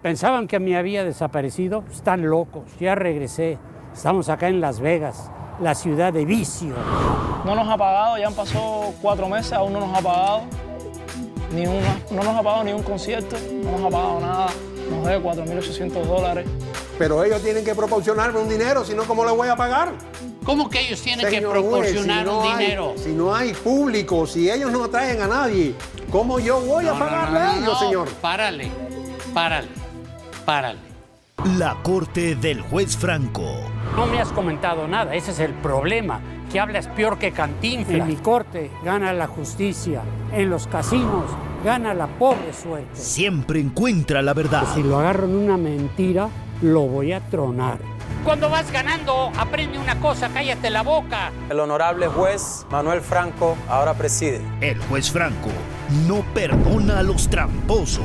Pensaban que me había desaparecido. Están locos, ya regresé. Estamos acá en Las Vegas, la ciudad de vicio. No nos ha pagado, ya han pasado 4 meses, aún no nos ha pagado. No nos ha pagado ni un concierto, no nos ha pagado nada. Nos debe $4.800. Pero ellos tienen que proporcionarme un dinero, si no, ¿cómo les voy a pagar? ¿Cómo que ellos tienen que Señor proporcionar juez, un dinero? Si no hay público, si ellos no traen a nadie, ¿cómo yo voy a pagarle a ellos, señor? Párale. La corte del juez Franco. No me has comentado nada, ese es el problema, que hablas peor que Cantinflas. En mi corte gana la justicia, en los casinos gana la pobre suerte. Siempre encuentra la verdad. Si lo agarro en una mentira, lo voy a tronar. Cuando vas ganando, aprende una cosa, cállate la boca. El honorable juez Manuel Franco ahora preside. El juez Franco no perdona a los tramposos.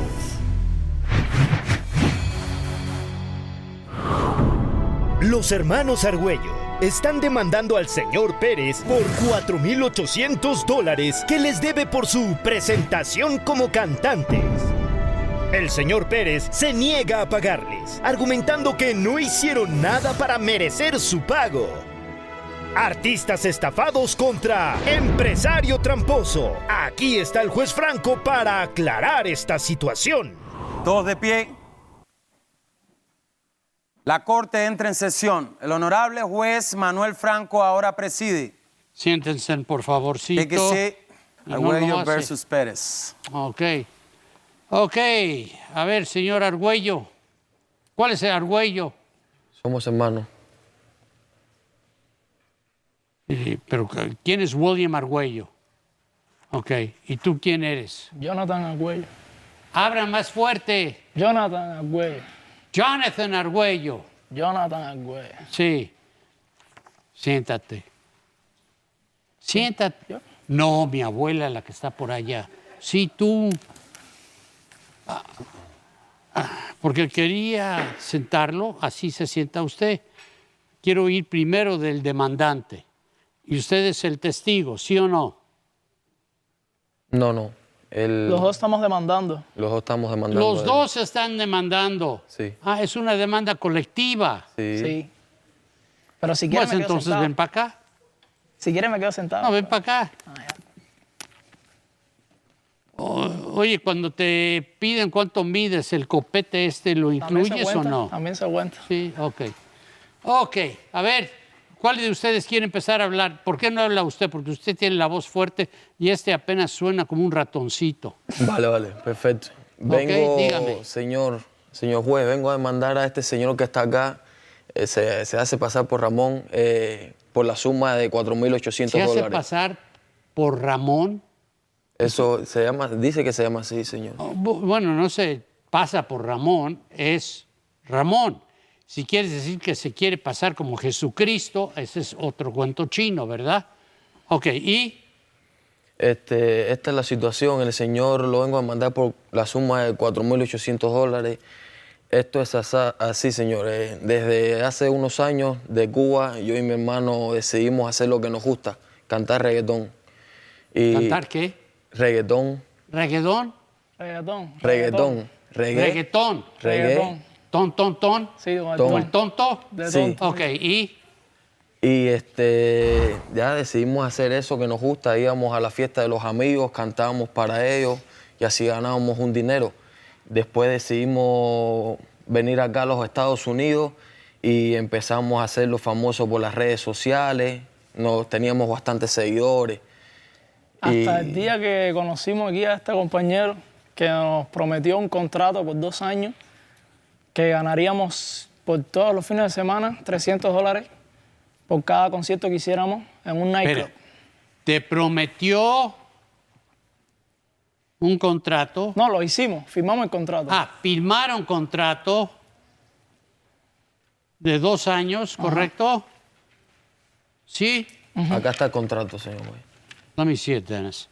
Los hermanos Argüello están demandando al señor Pérez por $4.800 que les debe por su presentación como cantantes. El señor Pérez se niega a pagarles, argumentando que no hicieron nada para merecer su pago. Artistas estafados contra empresario tramposo. Aquí está el juez Franco para aclarar esta situación. Todos de pie. La corte entra en sesión. El honorable juez Manuel Franco ahora preside. Siéntense, por favorcito. Fíjese, Argüello no versus Pérez. Ok. A ver, señor Argüello. ¿Cuál es el Argüello? Somos hermanos. Pero ¿quién es William Argüello? Ok. ¿Y tú quién eres? Jonathan Argüello. Habla más fuerte. Jonathan Argüello. Jonathan Argüello. Jonathan Argüello. Sí. Siéntate. Siéntate. No, mi abuela, la que está por allá. Sí, tú. Porque quería sentarlo, así se sienta usted. Quiero oír primero del demandante. Y usted es el testigo, ¿sí o no? No. Los dos estamos demandando. Los dos estamos demandando. Los dos están demandando. Sí. Ah, es una demanda colectiva. Sí. Pero si quieres Pues me quedo entonces sentado. ven para acá. Si quieres me quedo sentado. No, ven para acá. Oye, cuando te piden cuánto mides, ¿el copete ¿lo incluyes o no? También se cuenta. Sí, ok. A ver, ¿cuál de ustedes quiere empezar a hablar? ¿Por qué no habla usted? Porque usted tiene la voz fuerte y apenas suena como un ratoncito. Vale, perfecto. Vengo, dígame. señor juez, vengo a demandar a este señor que está acá. Se hace pasar por Ramón por la suma de $4.800. ¿Se hace pasar por Ramón? Eso se llama, dice que se llama así, señor. Bueno, no se pasa por Ramón, es Ramón. Si quieres decir que se quiere pasar como Jesucristo, ese es otro cuento chino, ¿verdad? Ok, ¿y? Esta es la situación. El señor lo vengo a demandar por la suma de $4.800. Esto es así, señor. Desde hace unos años de Cuba, yo y mi hermano decidimos hacer lo que nos gusta, cantar reggaetón. ¿Cantar qué? Reggaetón. ¿Reggaetón? Reggaetón. Reggaetón. Reggaetón. Ton. Sí, ¿Como el tonto? Sí. Ok, ¿y? Y ya decidimos hacer eso que nos gusta. Íbamos a la fiesta de los amigos, cantábamos para ellos y así ganábamos un dinero. Después decidimos venir acá a los Estados Unidos y empezamos a hacerlo famoso por las redes sociales. Teníamos bastantes seguidores. Hasta el día que conocimos aquí a este compañero que nos prometió un contrato por 2 años que ganaríamos por todos los fines de semana $300 por cada concierto que hiciéramos en un nightclub. Espera, ¿te prometió un contrato? No, lo hicimos, firmamos el contrato. Firmaron contrato de 2 años, ¿correcto? Sí. Acá está el contrato, señor juez. Let me see it, Dennis.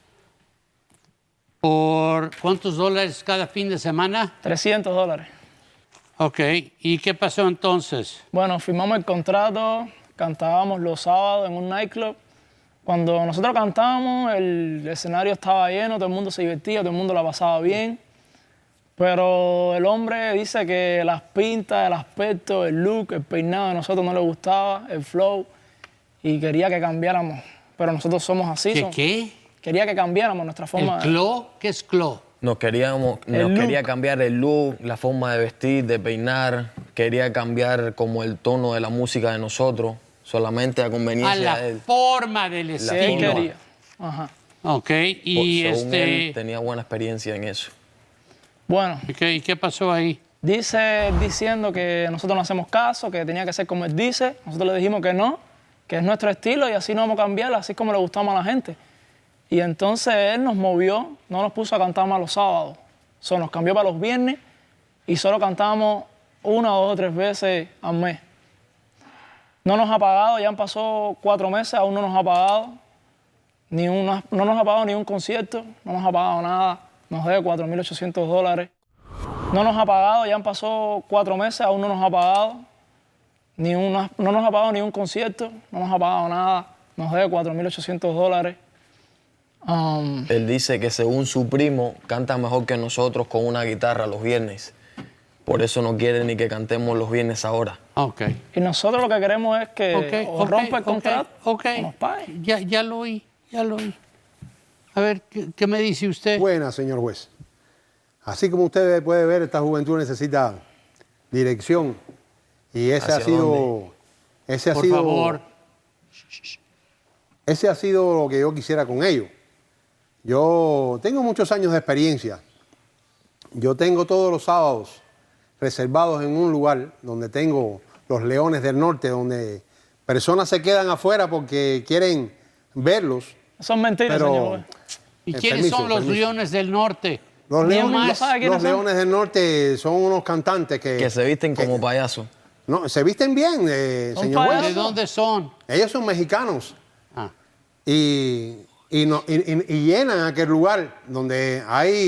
¿Por cuántos dólares cada fin de semana? $300. Ok, ¿y qué pasó entonces? Bueno, firmamos el contrato, cantábamos los sábados en un nightclub. Cuando nosotros cantábamos, el escenario estaba lleno, todo el mundo se divertía, todo el mundo la pasaba bien. Pero el hombre dice que las pintas, el aspecto, el look, el peinado de nosotros no le gustaba, el flow, y quería que cambiáramos. Pero nosotros somos así. ¿Qué? Quería que cambiáramos nuestra forma. ¿El clo? ¿Qué es clo? Nos quería cambiar el look, la forma de vestir, de peinar. Quería cambiar como el tono de la música de nosotros, solamente a conveniencia A de la él. forma del Sí, estilo. él quería. Ajá. Ok, y Según él, tenía buena experiencia en eso. Bueno, ¿Y qué pasó ahí? diciendo que nosotros no hacemos caso, que tenía que ser como él dice. Nosotros le dijimos que no, que es nuestro estilo y así no vamos a cambiar, así como le gustamos a la gente. Y entonces él nos movió, no nos puso a cantar más los sábados. Solo nos cambió para los viernes y solo cantábamos 1, 2 o 3 veces al mes. No nos ha pagado, ya han pasado 4 meses, aún no nos ha pagado. No nos ha pagado ni un concierto, no nos ha pagado nada. Nos debe $4,800. No nos ha pagado, ya han pasado 4 meses, aún no nos ha pagado. No nos ha pagado ni un concierto, no nos ha pagado nada. Nos debe $4,800. Él dice que según su primo, canta mejor que nosotros con una guitarra los viernes. Por eso no quiere ni que cantemos los viernes ahora. Ok. Y nosotros lo que queremos es que o rompa el contrato o nos pague. Ya lo oí. A ver, ¿qué me dice usted? Buena, señor juez. Así como usted puede ver, esta juventud necesita dirección. Y ese ha ¿Hacia sido... dónde? Por favor. Ese ha sido lo que yo quisiera con ellos. Yo tengo muchos años de experiencia. Yo tengo todos los sábados reservados en un lugar donde tengo los Leones del Norte, donde personas se quedan afuera porque quieren verlos. Son mentiras, Pero- señor juez. ¿Y quiénes son los permiso. Leones del Norte? Los Ni Leones, más sabe quiénes los son. Leones del Norte son unos cantantes Que se visten como payasos. No, se visten bien, Son señor juez. payasos. ¿De dónde son? Ellos son mexicanos. Ah, Y llenan aquel lugar donde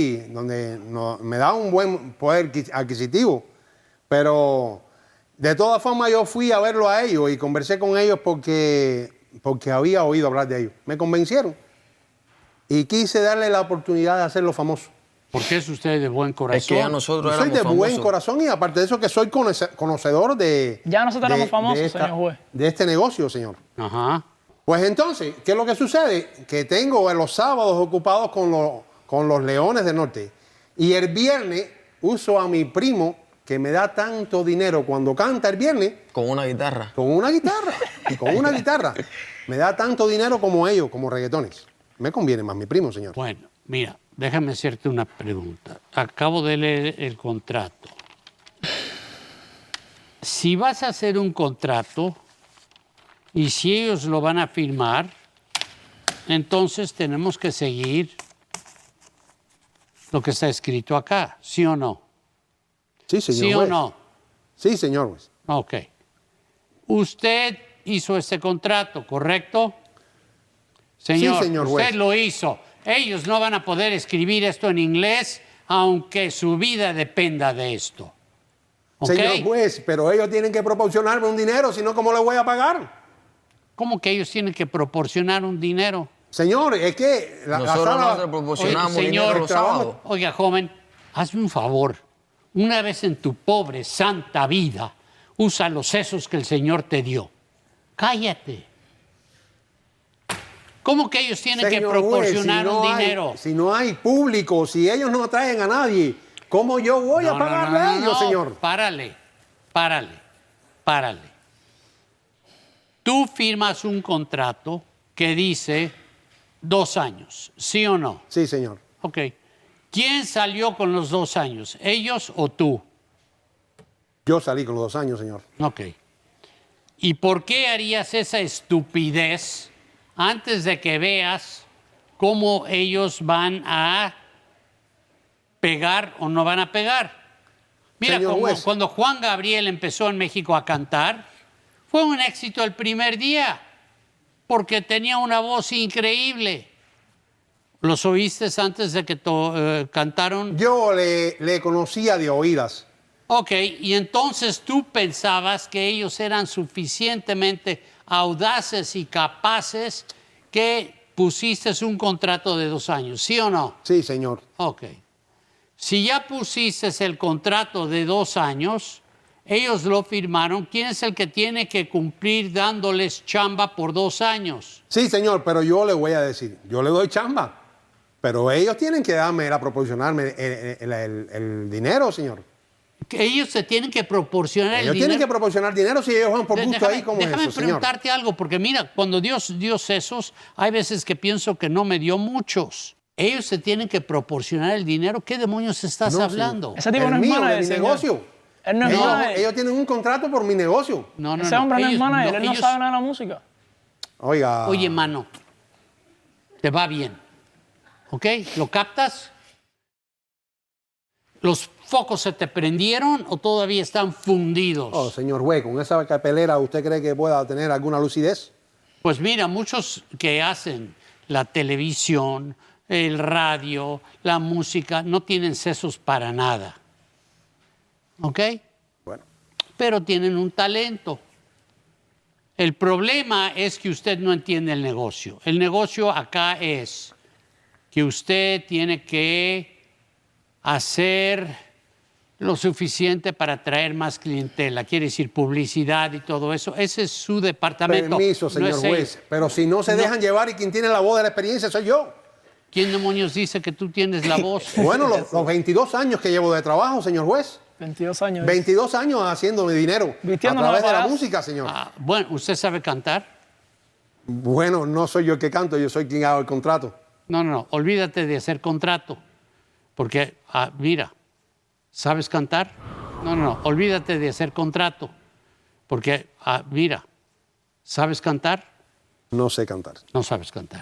me da un buen poder adquisitivo. Pero de todas formas yo fui a verlo a ellos y conversé con ellos porque había oído hablar de ellos. Me convencieron y quise darle la oportunidad de hacerlo famoso. ¿por qué es usted de buen corazón? Es que ya nosotros Soy éramos de buen famosos. corazón y aparte de eso que soy conocedor de... Ya nosotros éramos famosos, señor juez. De este negocio, señor. Ajá. Pues entonces, ¿qué es lo que sucede? Que tengo los sábados ocupados con los Leones del Norte. Y el viernes uso a mi primo, que me da tanto dinero cuando canta el viernes, Con una guitarra. con una guitarra. Y con una guitarra. Me da tanto dinero como ellos, como reggaetones. Me conviene más mi primo, señor. Bueno, mira, déjame hacerte una pregunta. Acabo de leer el contrato. Si vas a hacer un contrato y si ellos lo van a firmar, entonces tenemos que seguir lo que está escrito acá, ¿sí o no? Sí, señor ¿Sí o juez. no? Sí, señor juez. Ok. Usted hizo este contrato, ¿correcto? Señor, Sí, señor usted juez. lo hizo. Ellos no van a poder escribir esto en inglés, aunque su vida dependa de esto. ¿Ok? Señor juez, pero ellos tienen que proporcionarme un dinero, si no, ¿cómo le voy a pagar? ¿Cómo que ellos tienen que proporcionar un dinero? Señor, es que la Nosotros sala... no te proporcionamos Oye, dinero señor, los trabajo- sábados. Oiga, joven, hazme un favor. Una vez en tu pobre, santa vida, usa los sesos que el Señor te dio. Cállate. ¿Cómo que ellos tienen que Señor juez, proporcionar si no un hay- dinero? Si no hay público, si ellos no traen a nadie, ¿cómo yo voy a pagarle a ellos, señor? Párale. Tú firmas un contrato que dice 2 años, ¿sí o no? Sí, señor. Ok. ¿Quién salió con los 2 años? ¿Ellos o tú? Yo salí con los 2 años, señor. Ok. ¿Y por qué harías esa estupidez antes de que veas cómo ellos van a pegar o no van a pegar? Mira, Señor como juez. cuando Juan Gabriel empezó en México a cantar, fue un éxito el primer día, porque tenía una voz increíble. ¿Los oíste antes de que cantaron? Yo le conocía de oídas. Ok, y entonces tú pensabas que ellos eran suficientemente audaces y capaces que pusiste un contrato de 2 años, ¿sí o no? Sí, señor. Ok. Si ya pusiste el contrato de 2 años, ellos lo firmaron, ¿quién es el que tiene que cumplir dándoles chamba por 2 años? Sí, señor, pero yo le voy a decir, yo le doy chamba, pero ellos tienen que proporcionarme el dinero, señor. Que ellos se tienen que proporcionar el Ellos dinero. tienen que proporcionar dinero si ellos van por gusto ahí, como es Déjame eso, señor. preguntarte algo, porque mira, cuando Dios dio esos, hay veces que pienso que no me dio muchos. Ellos se tienen que proporcionar el dinero. ¿Qué demonios estás No, hablando? Ese tipo El no es mío, manager, de mi señor. negocio. Él no es manager. Ellos tienen un contrato por mi negocio. No, Ese hombre no es ellos manager, él no ellos- sabe nada de la música. Oiga. Oye, mano, te va bien, ¿ok? ¿Lo captas? ¿Los focos se te prendieron o todavía están fundidos? Oh, señor juez, con esa capelera, ¿usted cree que pueda tener alguna lucidez? Pues mira, muchos que hacen la televisión, el radio, la música, no tienen sesos para nada. ¿Ok? Bueno. Pero tienen un talento. El problema es que usted no entiende el negocio. El negocio acá es que usted tiene que hacer lo suficiente para atraer más clientela. Quiere decir publicidad y todo eso. Ese es su departamento. Permiso, no señor es él. juez. Pero si no se No. dejan llevar y quien tiene la voz de la experiencia soy yo. ¿Quién demonios dice que tú tienes la voz? Bueno, los 22 años que llevo de trabajo, señor juez. 22 años. 22 años haciendo mi dinero a Vistiéndonos través de la barato. música, señor. Ah, bueno, ¿usted sabe cantar? Bueno, no soy yo el que canto, yo soy quien hago el contrato. No. Olvídate de hacer contrato. Porque, mira, ¿sabes cantar? No. Olvídate de hacer contrato. Porque, mira, ¿sabes cantar? No sé cantar. No sabes cantar.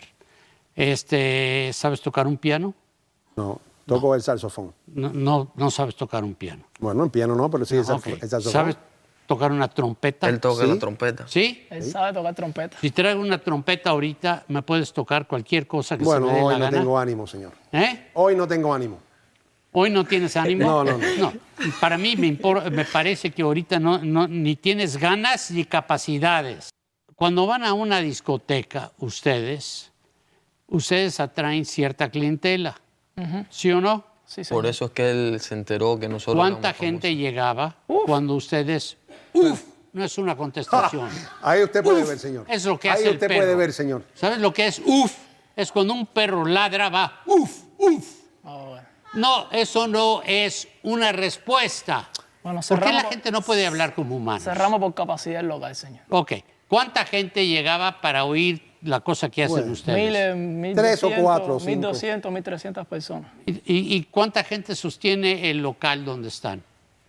¿Sabes tocar un piano? No, toco el saxofón. No sabes tocar un piano. Bueno, en piano no, pero sí el Ok. saxofón. ¿Sabes tocar una trompeta? Él toca ¿Sí? la trompeta. ¿Sí? Él sabe tocar trompeta. Si traigo una trompeta ahorita, me puedes tocar cualquier cosa que Bueno, se me dé hoy la no gana. tengo ánimo, señor. ¿Eh? Hoy no tengo ánimo. ¿Hoy no tienes ánimo? No. Para mí me parece que ahorita ni tienes ganas ni capacidades. Cuando van a una discoteca, ustedes atraen cierta clientela. ¿Sí o no? Sí, señor. Por eso es que él se enteró que nosotros ¿Cuánta éramos gente famosos. llegaba cuando ustedes... No es una contestación. Ahí usted puede Uf, ver, señor. es lo que Ahí hace el usted perro. puede ver, señor. ¿Sabes lo que es uf? Es cuando un perro ladra, va uf. Oh, bueno. No, eso no es una respuesta. Bueno, ¿Por qué la cerramos- gente no puede hablar como humanos? Cerramos por capacidad local, señor. Ok. ¿Cuánta gente llegaba para oír la cosa que hacen Bueno, ustedes? 3 o 4 o 5. 1.200, 1.300 personas. ¿Y cuánta gente sostiene el local donde están?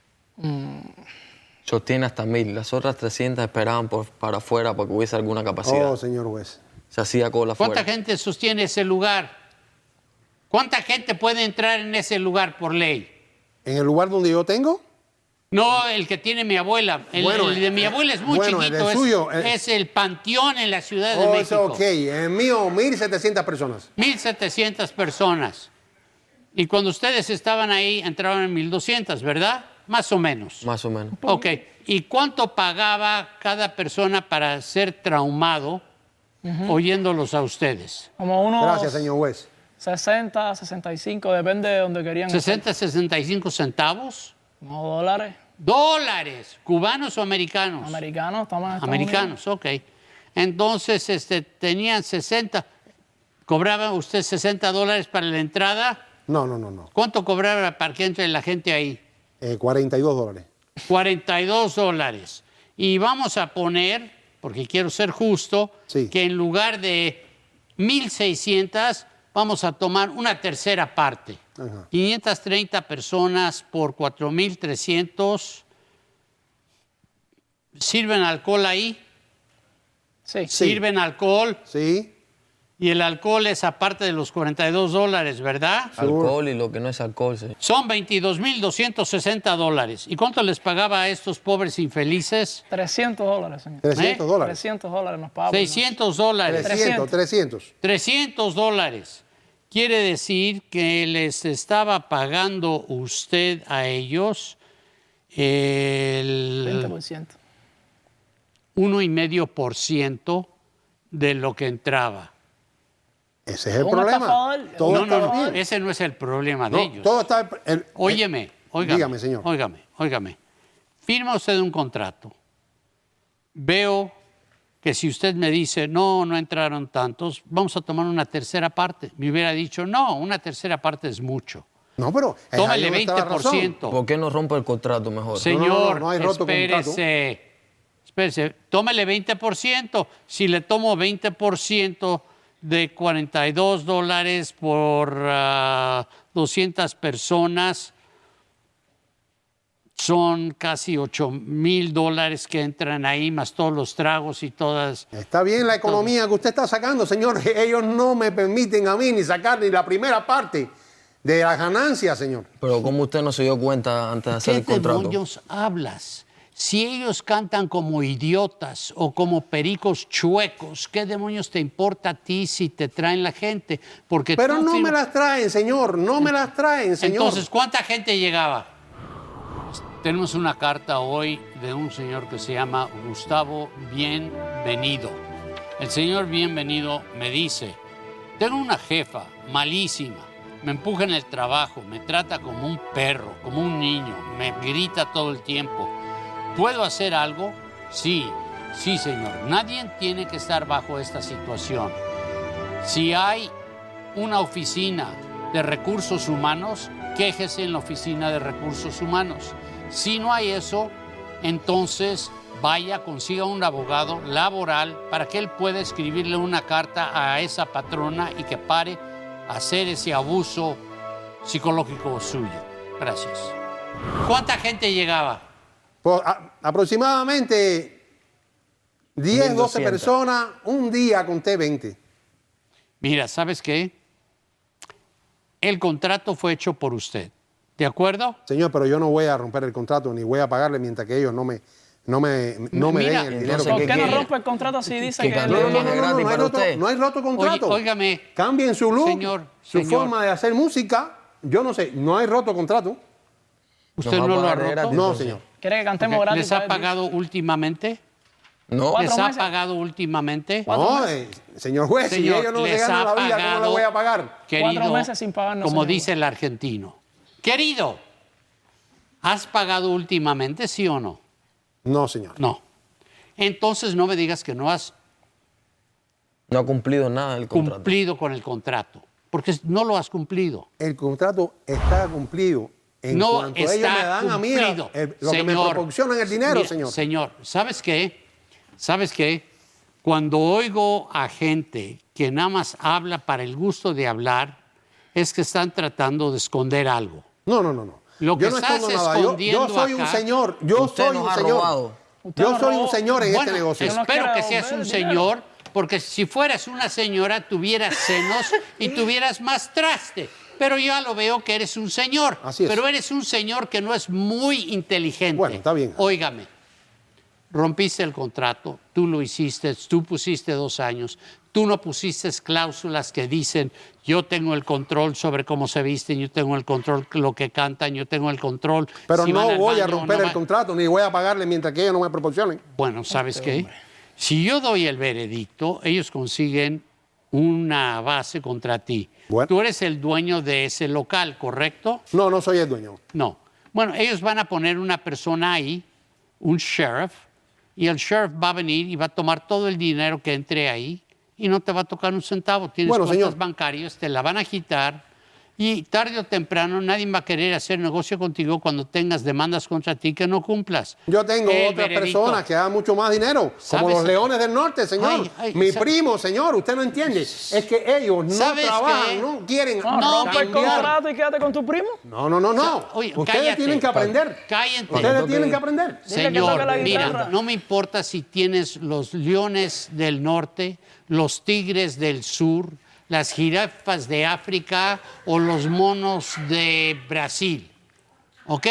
Sostiene hasta 1000. Las otras 300 esperaban para afuera para que hubiese alguna capacidad. Oh, señor juez. Se hacía cola ¿Cuánta afuera. gente sostiene ese lugar? ¿Cuánta gente puede entrar en ese lugar por ley? ¿En el lugar donde yo tengo? No, el que tiene mi abuela. Bueno, el de mi abuela es muy bueno, el chiquito. del suyo, es el panteón en la Ciudad de Oh, México. ok. En el mío, 1.700 personas. 1.700 personas. Y cuando ustedes estaban ahí, entraban en 1.200, ¿verdad? Más o menos. Más o menos. Ok. ¿Y cuánto pagaba cada persona para ser traumado oyéndolos a ustedes? Como unos Gracias, señor juez. 60, 65, depende de donde querían. 60, 65 centavos. No, dólares. ¿Dólares? ¿Cubanos o americanos? Americanos, estamos en Estados Americanos, ok. Entonces, tenían 60. ¿Cobraba usted $60 para la entrada? No. ¿Cuánto cobraba para que entre la gente ahí? $42. $42. Y vamos a poner, porque quiero ser justo, Sí. que en lugar de 1.600, vamos a tomar una tercera parte. Ajá. 530 personas por 4.300. ¿Sirven alcohol ahí? Sí. ¿Sirven alcohol? Sí. Y el alcohol es aparte de los $42, ¿verdad? Alcohol y lo que no es alcohol. Sí. Son $22,260. ¿Y cuánto les pagaba a estos pobres infelices? $300, señor. $300. $300 nos pagamos. $600. 300. $300. Quiere decir que les estaba pagando usted a ellos el 20%. 1,5% de lo que entraba. Ese es el Un problema. estafador. Todo No, está no, bien. ese no es el problema de No, ellos. todo está... Óigame. Dígame, señor. Óigame. Firma usted un contrato. Veo que si usted me dice, no entraron tantos, vamos a tomar una tercera parte. Me hubiera dicho, no, una tercera parte es mucho. No, pero... Tómale ahí donde está la razón. 20%. ¿Por qué no rompe el contrato mejor? Señor, no hay roto espérese. Tómale 20%. Si le tomo 20% de $42 por 200 personas, son casi $8,000 que entran ahí, más todos los tragos y todas. Está bien la economía que usted está sacando, señor. Ellos no me permiten a mí ni sacar ni la primera parte de las ganancias, señor. Pero ¿cómo usted no se dio cuenta antes de hacer ¿Qué el contrato? demonios hablas? Si ellos cantan como idiotas o como pericos chuecos, ¿qué demonios te importa a ti si te traen la gente? Porque Pero tú no me firmas- las traen, señor. No me las traen, señor. Entonces, ¿cuánta gente llegaba? Tenemos una carta hoy de un señor que se llama Gustavo Bienvenido. El señor Bienvenido me dice, tengo una jefa malísima, me empuja en el trabajo, me trata como un perro, como un niño, me grita todo el tiempo. ¿Puedo hacer algo? Sí, señor. Nadie tiene que estar bajo esta situación. Si hay una oficina de recursos humanos, quéjese en la oficina de recursos humanos. Si no hay eso, entonces vaya, consiga un abogado laboral para que él pueda escribirle una carta a esa patrona y que pare a hacer ese abuso psicológico suyo. Gracias. ¿Cuánta gente llegaba? Pues, aproximadamente 10, 12 1200. personas. Un día conté 20. Mira, ¿sabes qué? El contrato fue hecho por usted. ¿De acuerdo? Señor, pero yo no voy a romper el contrato ni voy a pagarle mientras que ellos no me Mira, den el dinero. entonces, ¿Por ¿qué qué no quiere? rompe el contrato si dice Que que... cambie No, no, no, viene no, gratis no hay para roto, usted. no hay roto contrato. Óigame. Cambien su look, Señor, su señor. forma de hacer música. Yo no sé, no hay roto contrato. ¿Usted Nos va no a lo ha pagar de roto? gratis. No, entonces. señor. ¿Quiere que cantemos gratis? ¿Les ha pagado últimamente? No, ¿Cuatro ¿Les ha meses? pagado últimamente? No, señor juez, Señor, si ellos no se les ganan ha la vida, ¿cómo pagado, le voy a pagar? Querido, 4 meses sin pagarnos, como señor. dice el argentino. Querido, ¿has pagado últimamente, sí o no? No, señor. No. Entonces no me digas que no has no ha cumplido nada del contrato. cumplido con el contrato, porque no lo has cumplido. El contrato está cumplido. En No cuanto ellos está me dan a mí cumplido. lo que me Señor, proporcionan el dinero, mira, señor. Señor, ¿sabes qué? ¿Sabes qué? Cuando oigo a gente que nada más habla para el gusto de hablar, es que están tratando de esconder algo. No, no, no, no. Lo que yo no estás escondo nada. Yo escondiendo soy un acá- señor. Yo Usted soy nos un ha señor. robado. Usted Yo nos soy un robó. señor en Bueno, este negocio. Yo no espero que quiero seas ver un el dinero. señor, porque si fueras una señora tuvieras senos y tuvieras más traste. Pero yo ya lo veo que eres un señor. Así es. Pero eres un señor que no es muy inteligente. Bueno, está bien. Óigame, rompiste el contrato, tú lo hiciste, tú pusiste 2 años, tú no pusiste cláusulas que dicen yo tengo el control sobre cómo se visten, yo tengo el control lo que cantan, yo tengo el control. Pero si van no al voy a baño o romper no el va- contrato, ni voy a pagarle mientras que ellos no me proporcionen. Bueno, ¿sabes qué? Si yo doy el veredicto, ellos consiguen una base contra ti. Bueno. Tú eres el dueño de ese local, ¿correcto? No, no soy el dueño. No. Bueno, ellos van a poner una persona ahí, un sheriff, y el sheriff va a venir y va a tomar todo el dinero que entre ahí y no te va a tocar un centavo. Tienes Bueno, cuentas señor. bancarias, te la van a quitar y tarde o temprano nadie va a querer hacer negocio contigo cuando tengas demandas contra ti que no cumplas. Yo tengo El otras veredicto. personas que dan mucho más dinero, como ¿Sabes? los Leones del Norte, señor. Ay, Mi sa- primo, señor, usted no entiende. Es que ellos no ¿Sabes trabajan, qué? no quieren No, rompe el cambiar. contrato y quédate con tu primo. No, no, no, no. Oye, Ustedes cállate. tienen que aprender. Cállate. Ustedes tienen que aprender. Dile que Señor, toque la mira, guitarra. no me importa si tienes los leones del norte, los tigres del sur, las jirafas de África o los monos de Brasil. ¿Ok?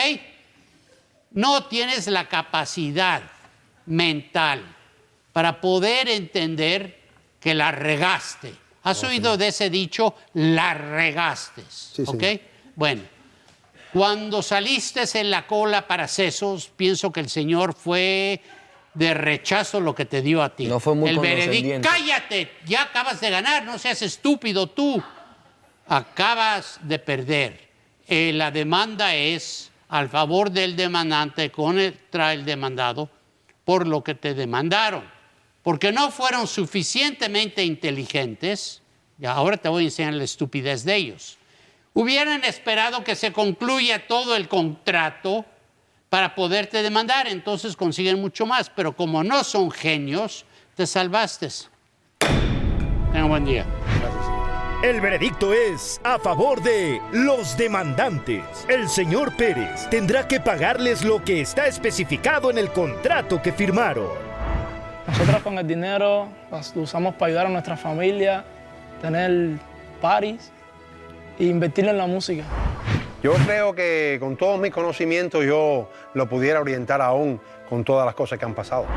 No tienes la capacidad mental para poder entender que la regaste. ¿Has oído de ese dicho? La regaste. Sí, ¿Ok? señor. Bueno. Cuando saliste en la cola para sesos, pienso que el Señor fue de rechazo lo que te dio a ti. No fue muy el veredicto. condescendiente. ¡Cállate! Ya acabas de ganar, no seas estúpido tú. Acabas de perder. La demanda es al favor del demandante contra el demandado por lo que te demandaron. Porque no fueron suficientemente inteligentes, y ahora te voy a enseñar la estupidez de ellos. Hubieran esperado que se concluya todo el contrato para poderte demandar, entonces consiguen mucho más. Pero como no son genios, te salvaste. Tenga un buen día. El veredicto es a favor de los demandantes. El señor Pérez tendrá que pagarles lo que está especificado en el contrato que firmaron. Nosotros con el dinero lo usamos para ayudar a nuestra familia, tener parties e invertirlo en la música. Yo creo que con todos mis conocimientos yo lo pudiera orientar aún con todas las cosas que han pasado.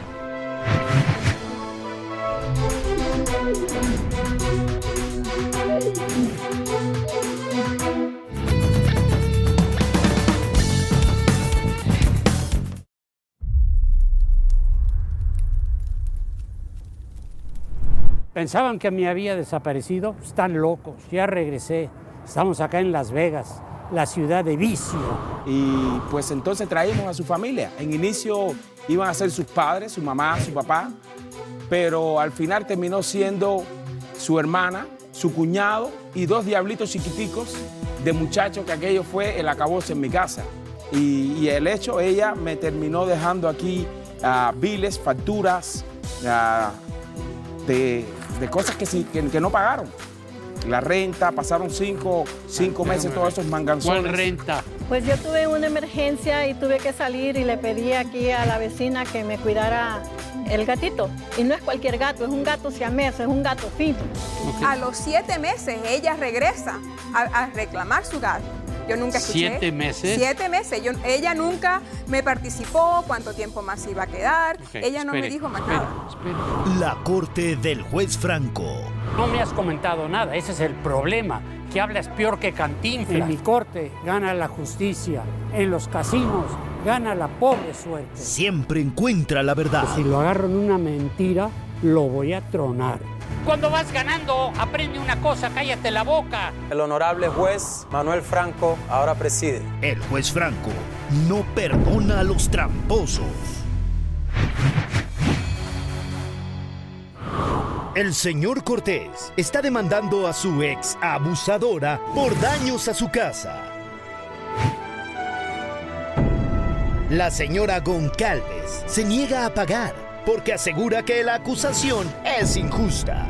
Pensaban que me había desaparecido. Están locos. Ya regresé. Estamos acá en Las Vegas, la ciudad de vicio. Y pues entonces traímos a su familia. En inicio iban a ser sus padres, su mamá, su papá, pero al final terminó siendo su hermana, su cuñado y 2 diablitos chiquiticos de muchachos que aquello fue el acabose en mi casa. Y el hecho, ella me terminó dejando aquí biles, facturas de cosas que no pagaron. La renta, pasaron 5 meses todos esos manganzones. ¿Cuál renta? Pues yo tuve una emergencia y tuve que salir y le pedí aquí a la vecina que me cuidara el gatito. Y no es cualquier gato, es un gato siamés, es un gato fino. Okay. A los 7 meses ella regresa a reclamar su gato. Yo nunca escuché. 7 meses. 7 meses. Ella nunca me participó, cuánto tiempo más iba a quedar. Okay, ella no me dijo más nada. La corte del juez Franco. No me has comentado nada, ese es el problema, que hablas peor que Cantinflas. En mi corte gana la justicia, en los casinos gana la pobre suerte. Siempre encuentra la verdad. Si lo agarro en una mentira, lo voy a tronar. Cuando vas ganando, aprende una cosa, cállate la boca. El honorable juez Manuel Franco ahora preside. El juez Franco no perdona a los tramposos. El señor Cortés está demandando a su ex abusadora por daños a su casa. La señora Goncalves se niega a pagar porque asegura que la acusación es injusta.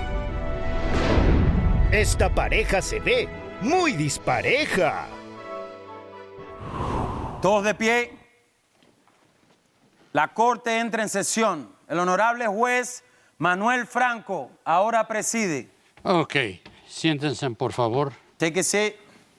Esta pareja se ve muy dispareja. Todos de pie. La corte entra en sesión. El honorable juez Manuel Franco ahora preside. Ok, siéntense por favor. Take a seat.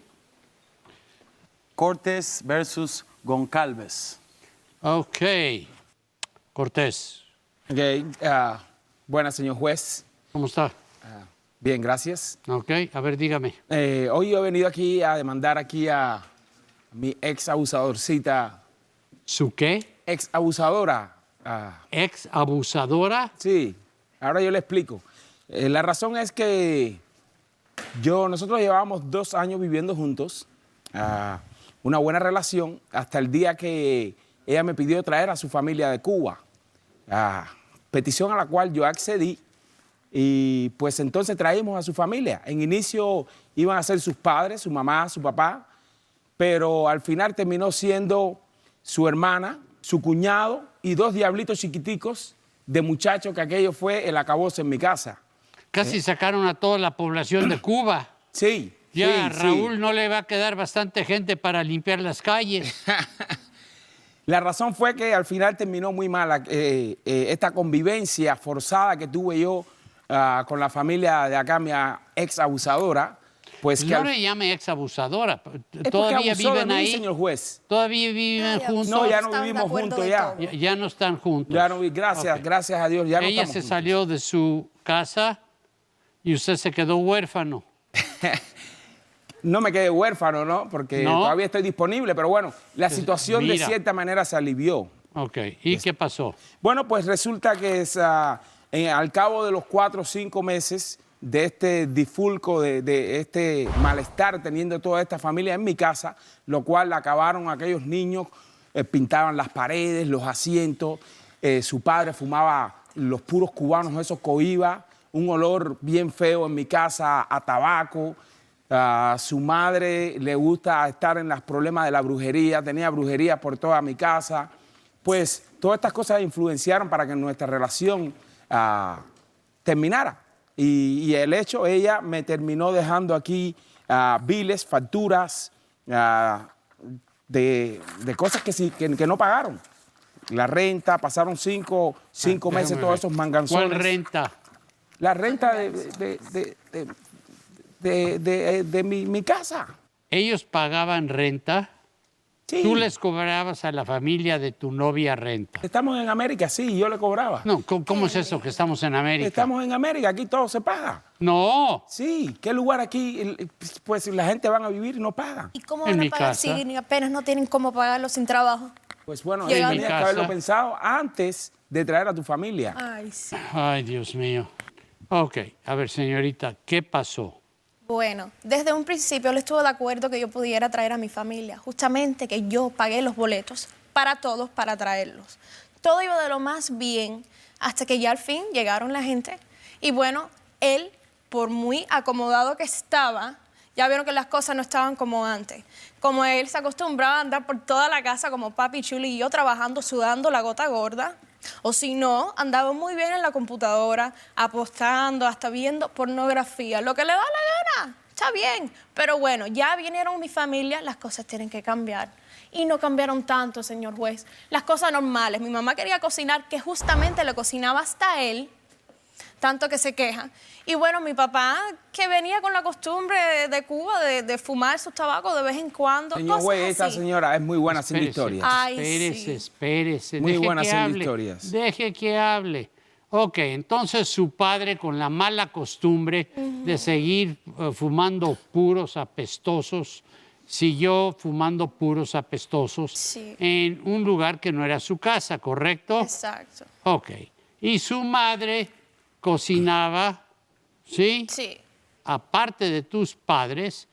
Cortés versus Goncalves. Ok, Cortés, Ok, buenas, señor juez. ¿cómo está? Bien, gracias. Ok, a ver, dígame. Hoy yo he venido aquí a demandar aquí a mi ex abusadorcita. ¿Su qué? Ex abusadora. ¿Ex abusadora? Sí, ahora yo le explico. La razón es que nosotros llevábamos 2 años viviendo juntos, una buena relación, hasta el día que ella me pidió traer a su familia de Cuba, petición a la cual yo accedí, y pues entonces traímos a su familia. En inicio iban a ser sus padres, su mamá, su papá, pero al final terminó siendo su hermana, su cuñado y 2 diablitos chiquiticos de muchachos que aquello fue el acabose en mi casa. Casi sacaron a toda la población de Cuba. Sí. Ya, sí, Raúl, sí. no le va a quedar bastante gente para limpiar las calles. La razón fue que al final terminó muy mala esta convivencia forzada que tuve yo con la familia de acá, mi ex abusadora. Pues que no le llame ex abusadora. es Todavía abusó de viven mí, ahí. señor juez. Todavía viven juntos. No, ya no vivimos juntos ya. Ya no están juntos. Ya no, gracias, Ok. gracias a Dios, ya no Ella estamos se juntos. salió de su casa y usted se quedó huérfano. No me quedé huérfano, ¿no? Porque ¿No? todavía estoy disponible, pero bueno, la situación de mira. cierta manera se alivió. Ok, ¿y qué pasó? Bueno, pues resulta que al cabo de los 4 o 5 meses de este difulco, de este malestar teniendo toda esta familia en mi casa, lo cual acabaron aquellos niños, pintaban las paredes, los asientos, su padre fumaba los puros cubanos, esos cohiba, un olor bien feo en mi casa a tabaco. Su madre le gusta estar en los problemas de la brujería, tenía brujería por toda mi casa. Pues todas estas cosas influenciaron para que nuestra relación terminara. Y el hecho, ella me terminó dejando aquí biles, facturas de cosas que no pagaron. La renta, pasaron cinco meses todos esos manganzones. ¿Cuál renta? La renta de mi casa. ¿Ellos pagaban renta? Sí. ¿Tú les cobrabas a la familia de tu novia renta? Estamos en América, sí, yo le cobraba. No, ¿cómo es eso que estamos en América? Estamos en América, aquí todo se paga. No. Sí, ¿qué lugar aquí? Pues la gente van a vivir y no paga. ¿Y cómo En van mi a pagar casa. si apenas no tienen cómo pagarlo sin trabajo? Pues bueno, Llegando. tenías que En mi haberlo casa. pensado antes de traer a tu familia. Ay, sí. Ay, Dios mío. Ok, a ver, señorita, ¿qué pasó? Bueno, desde un principio él estuvo de acuerdo que yo pudiera traer a mi familia, justamente que yo pagué los boletos para todos para traerlos. Todo iba de lo más bien hasta que ya al fin llegaron la gente y bueno, él, por muy acomodado que estaba, ya vieron que las cosas no estaban como antes. Como él se acostumbraba a andar por toda la casa como papi chuli y yo trabajando, sudando la gota gorda. O si no, andaba muy bien en la computadora, apostando, hasta viendo pornografía. Lo que le da la gana, está bien. Pero bueno, ya vinieron mi familia, las cosas tienen que cambiar. Y no cambiaron tanto, señor juez. Las cosas normales. Mi mamá quería cocinar, que justamente le cocinaba hasta él, tanto que se queja. Y bueno, mi papá, que venía con la costumbre de Cuba, de fumar sus tabacos de vez en cuando. Señor juez, esta así. señora es muy buena haciendo Espérese, historias. Ay, espérese, sí. espérese. Muy Deje buena que haciendo hable. historias. Deje que hable. Ok, entonces su padre con la mala costumbre de seguir fumando puros apestosos, siguió fumando puros apestosos Sí. en un lugar que no era su casa, ¿correcto? Exacto. Ok. Y su madre cocinaba, ¿sí? Sí. Aparte de tus padres,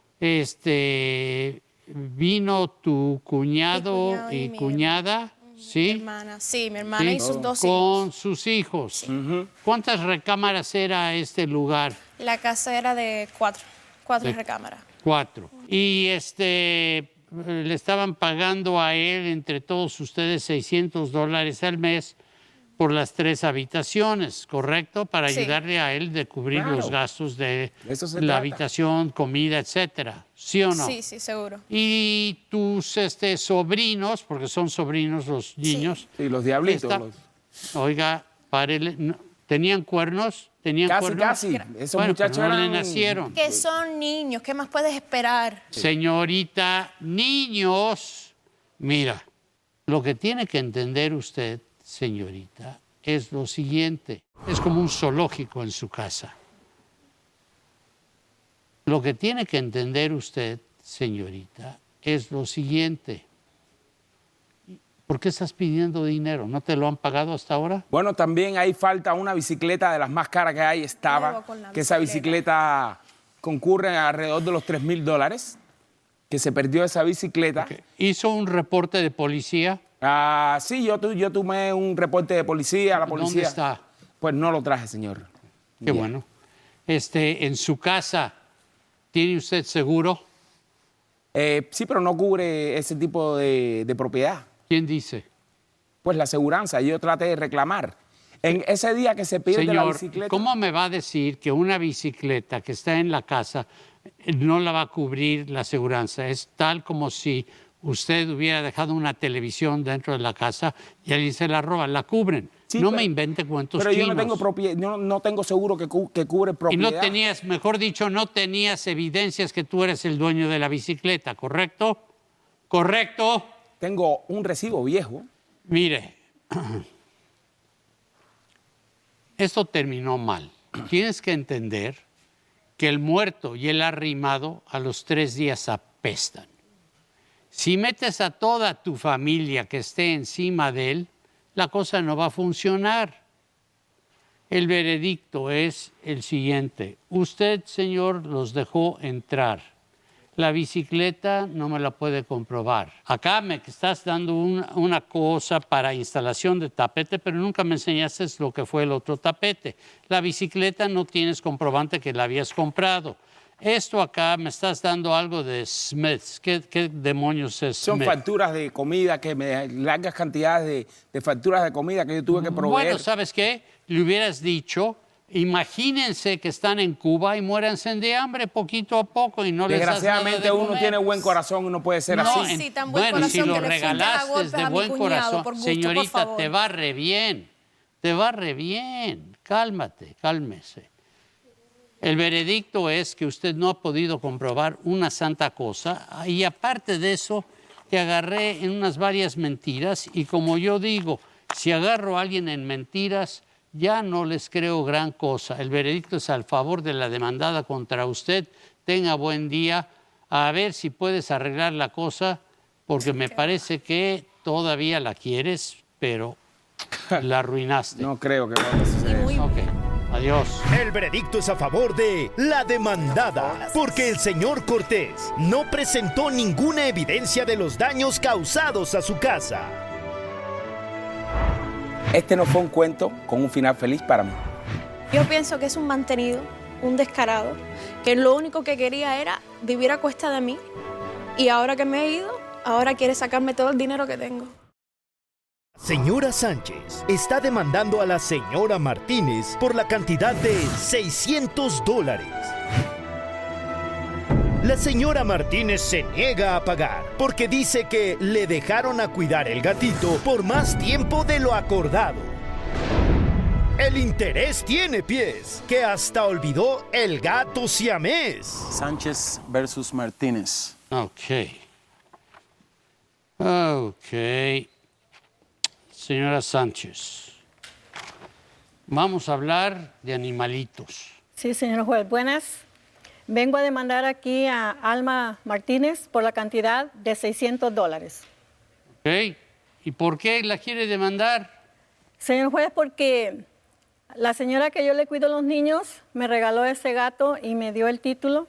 vino tu cuñado, Mi cuñado y y mi cuñada, Mi ¿sí? hermana, sí, mi hermana Sí, y sus dos hijos. con sus hijos. ¿Cuántas recámaras era este lugar? La casa era de cuatro De- recámaras. 4. Y le estaban pagando a él, entre todos ustedes, $600 al mes por las 3 habitaciones, ¿correcto? Para Sí. ayudarle a él de cubrir Claro. los gastos de De eso se la trata. habitación, comida, etcétera. ¿Sí o no? Sí, sí, seguro. Y tus sobrinos, porque son sobrinos los niños. Sí, los diablitos. Oiga, párele, ¿tenían cuernos? ¿Tenían Casi, cuernos? casi. Esos Bueno, muchachos pero no le eran... nacieron. Que son niños, ¿qué más puedes esperar? Señorita, niños, mira, lo que tiene que entender usted, señorita, es lo siguiente. Es como un zoológico en su casa. Lo que tiene que entender usted, señorita, es lo siguiente. ¿Por qué estás pidiendo dinero? ¿No te lo han pagado hasta ahora? Bueno, también ahí falta una bicicleta de las más caras que hay, estaba, Luego con la que esa bicicleta concurre alrededor de los $3,000, que se perdió esa bicicleta. ¿Hizo un reporte de policía? Sí, yo tomé un reporte de policía, la policía. ¿Dónde está? Pues no lo traje, señor. Qué Bien. bueno. En su casa, ¿tiene usted seguro? Sí, pero no cubre ese tipo de propiedad. ¿Quién dice? Pues la aseguranza, yo traté de reclamar. En ese día que se pierde la Señor, bicicleta... ¿cómo me va a decir que una bicicleta que está en la casa no la va a cubrir la aseguranza? Es tal como si usted hubiera dejado una televisión dentro de la casa y alguien se la roba. La cubren. Sí, no pero- me invente cuentos Pero yo chinos. no tengo propiedad, no tengo seguro que cubre Y propiedad. no tenías, mejor dicho, no tenías evidencias que tú eres el dueño de la bicicleta, ¿correcto? ¿Correcto? Tengo un recibo viejo. Mire, esto terminó mal. Tienes que entender que el muerto y el arrimado a los 3 días apestan. Si metes a toda tu familia que esté encima de él, la cosa no va a funcionar. El veredicto es el siguiente. Usted, señor, los dejó entrar. La bicicleta no me la puede comprobar. Acá me estás dando una cosa para instalación de tapete, pero nunca me enseñaste lo que fue el otro tapete. La bicicleta no tienes comprobante que la habías comprado. Esto acá me estás dando algo de Smiths. ¿Qué demonios es Son Smith? facturas de comida, largas cantidades de facturas de comida que yo tuve que proveer. Bueno, ¿sabes qué? Le hubieras dicho, imagínense que están en Cuba y muéranse de hambre poquito a poco y no les das nada de Desgraciadamente uno comer. tiene buen corazón, uno puede ser No, así. Sí, tan buen bueno, si corazón lo que le fuiste a regalaste golpes de a mi buen cuñado, corazón, por gusto, por señorita, favor. te va re bien, te va re bien. Cálmate, cálmese. El veredicto es que usted no ha podido comprobar una santa cosa y aparte de eso, te agarré en unas varias mentiras y como yo digo, si agarro a alguien en mentiras, ya no les creo gran cosa. El veredicto es al favor de la demandada contra usted. Tenga buen día. A ver si puedes arreglar la cosa, porque me parece que todavía la quieres, pero la arruinaste. No creo que vaya a suceder. Ok, adiós. El veredicto es a favor de la demandada, porque el señor Cortés no presentó ninguna evidencia de los daños causados a su casa. Este no fue un cuento con un final feliz para mí. Yo pienso que es un mantenido, un descarado, que lo único que quería era vivir a cuesta de mí. Y ahora que me he ido, ahora quiere sacarme todo el dinero que tengo. Señora Sánchez está demandando a la señora Martínez por la cantidad de $600. La señora Martínez se niega a pagar porque dice que le dejaron a cuidar el gatito por más tiempo de lo acordado. El interés tiene pies, que hasta olvidó el gato siamés. Sánchez versus Martínez. Ok. Señora Sánchez, vamos a hablar de animalitos. Sí, señor juez. Buenas. Vengo a demandar aquí a Alma Martínez por la cantidad de $600. Ok. ¿Y por qué la quiere demandar? Señor juez, porque la señora que yo le cuido a los niños me regaló ese gato y me dio el título.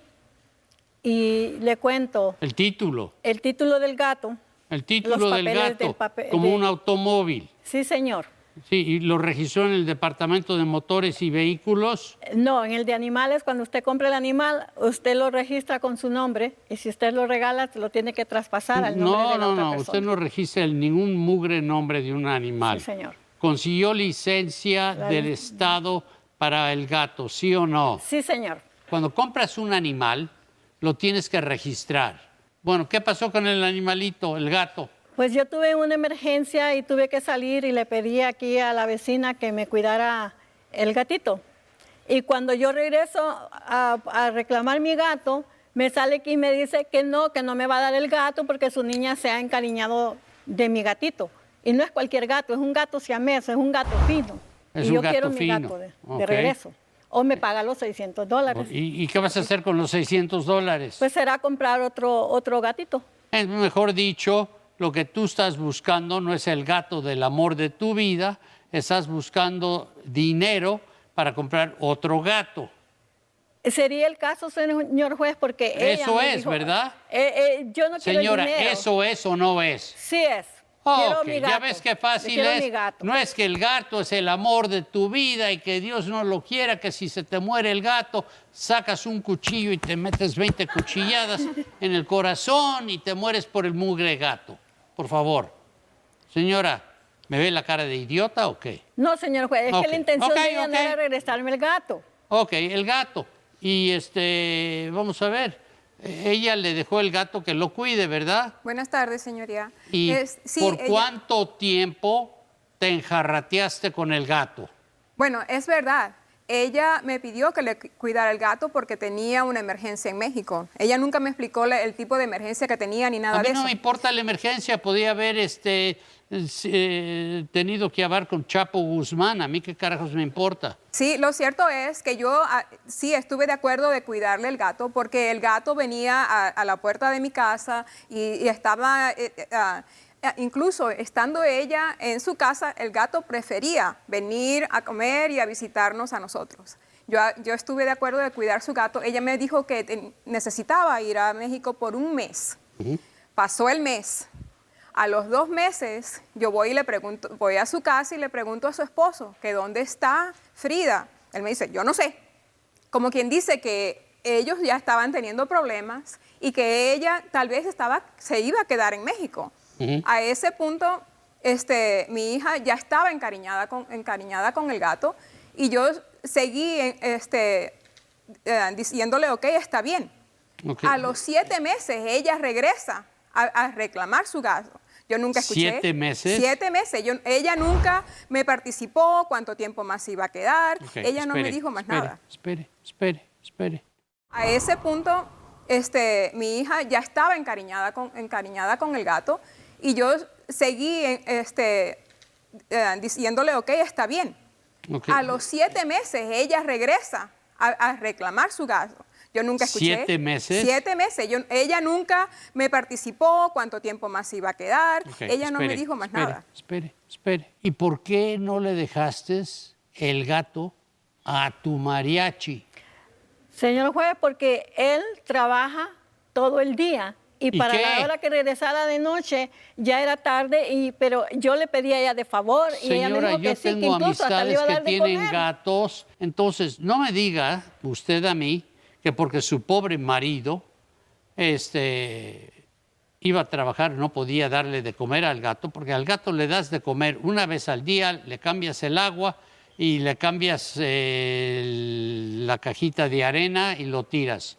Y le cuento. El título. El título del gato. El título los del papeles gato, como un automóvil. Sí, señor. Sí, y lo registró en el Departamento de Motores y Vehículos. No, en el de animales, cuando usted compra el animal, usted lo registra con su nombre y si usted lo regala, lo tiene que traspasar al nombre de la otra persona. Usted no registra ningún mugre nombre de un animal. Sí, señor. ¿Consiguió licencia del Estado para el gato, sí o no? Sí, señor. Cuando compras un animal, lo tienes que registrar. Bueno, ¿qué pasó con el animalito, el gato? Pues yo tuve una emergencia y tuve que salir y le pedí aquí a la vecina que me cuidara el gatito. Y cuando yo regreso a reclamar mi gato, me sale aquí y me dice que no me va a dar el gato porque su niña se ha encariñado de mi gatito. Y no es cualquier gato, es un gato siamés, es un gato fino. Es y un yo gato quiero fino. mi gato de Ok. regreso. O me paga los $600. ¿Y qué vas a hacer con los $600? Pues será comprar otro gatito. Mejor dicho, lo que tú estás buscando no es el gato del amor de tu vida, estás buscando dinero para comprar otro gato. Sería el caso, señor juez, porque ella Eso me es, dijo, ¿verdad? Yo no quiero Señora, el dinero. ¿eso es o no es? Sí es. Quiero Ok, mi gato. ya ves qué fácil Quiero es. mi gato. No es que el gato es el amor de tu vida y que Dios no lo quiera, que si se te muere el gato, sacas un cuchillo y te metes 20 cuchilladas en el corazón y te mueres por el mugre gato. Por favor. Señora, ¿me ve la cara de idiota o qué? No, señor juez, es Ok, que la intención ok, de ella no ok. era regresarme el gato. Ok, el gato. Y vamos a ver. Ella le dejó el gato que lo cuide, ¿verdad? Buenas tardes, señoría. ¿Y Sí, por ella- cuánto tiempo te enjarrateaste con el gato? Bueno, es verdad. ella me pidió que le cuidara el gato porque tenía una emergencia en México. Ella nunca me explicó el tipo de emergencia que tenía ni nada A mí de eso. no me importa la emergencia, podía haber tenido que hablar con Chapo Guzmán, a mí qué carajos me importa. Sí, lo cierto es que yo sí estuve de acuerdo de cuidarle el gato porque el gato venía a la puerta de mi casa y estaba... incluso estando ella en su casa, el gato prefería venir a comer y a visitarnos a nosotros. Yo estuve de acuerdo de cuidar su gato. Ella me dijo que necesitaba ir a México por un mes. Pasó el mes. A los 2 meses, yo voy a su casa y le pregunto a su esposo que dónde está Frida. Él me dice, yo no sé. Como quien dice que ellos ya estaban teniendo problemas y que ella tal vez se iba a quedar en México. A ese punto, mi hija ya estaba encariñada con el gato y yo seguí diciéndole, ok, está bien. Okay. A los 7 meses ella regresa a reclamar su gato. Yo nunca escuché. 7 meses. 7 meses. Ella nunca me participó cuánto tiempo más iba a quedar. Okay, ella no me dijo más nada. Espere. A ese punto, mi hija ya estaba encariñada con el gato y yo seguí diciéndole, ok, está bien. Okay. A los 7 meses ella regresa a reclamar su gato. Yo nunca escuché. 7 meses. 7 meses. Ella nunca me participó cuánto tiempo más iba a quedar. Okay, ella no me dijo más nada. Espere. ¿Y por qué no le dejaste el gato a tu mariachi? Señor juez, porque él trabaja todo el día. Y para qué? la hora que regresara de noche ya era tarde, pero yo le pedí a ella de favor y ella me Señora, dijo yo que sí, que tengo incluso hasta le amistades iba a que dar de tienen comer. gatos. Entonces, no me diga usted a mí que porque su pobre marido iba a trabajar, no podía darle de comer al gato, porque al gato le das de comer una vez al día, le cambias el agua y le cambias la cajita de arena y lo tiras.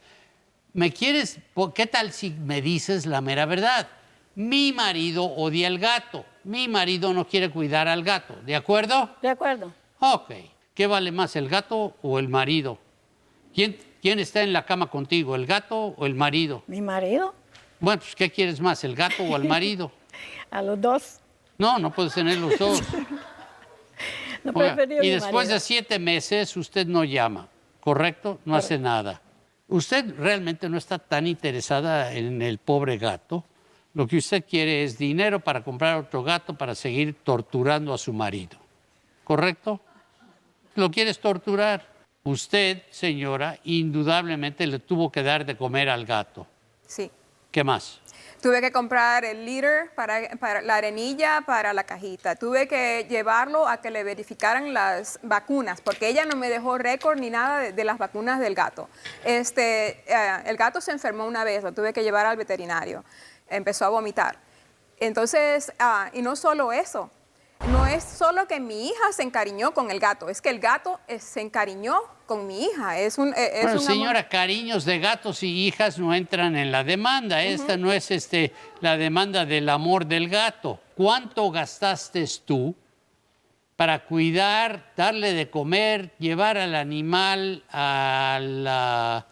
¿Qué tal si me dices la mera verdad? Mi marido odia al gato. Mi marido no quiere cuidar al gato. ¿De acuerdo? De acuerdo. Ok. ¿Qué vale más, el gato o el marido? ¿Quién está en la cama contigo, el gato o el marido? ¿Mi marido? Bueno, pues ¿qué quieres más, el gato o el marido? A los dos. No puedes tener los dos. No Oiga, preferí y mi después marido. de 7 meses usted no llama, ¿correcto? No hace nada. Usted realmente no está tan interesada en el pobre gato. Lo que usted quiere es dinero para comprar otro gato para seguir torturando a su marido, ¿correcto? Lo quieres torturar. Usted, señora, indudablemente le tuvo que dar de comer al gato. Sí. ¿Qué más? Tuve que comprar el leader para la arenilla, para la cajita. Tuve que llevarlo a que le verificaran las vacunas, porque ella no me dejó récord ni nada de las vacunas del gato. El gato se enfermó una vez, lo tuve que llevar al veterinario. Empezó a vomitar. Entonces, y no solo eso, no es solo que mi hija se encariñó con el gato, es que el gato se encariñó con mi hija. Bueno, señora, cariños de gatos y hijas no entran en la demanda. Esta no es la demanda del amor del gato. ¿Cuánto gastaste tú para cuidar, darle de comer, llevar al animal al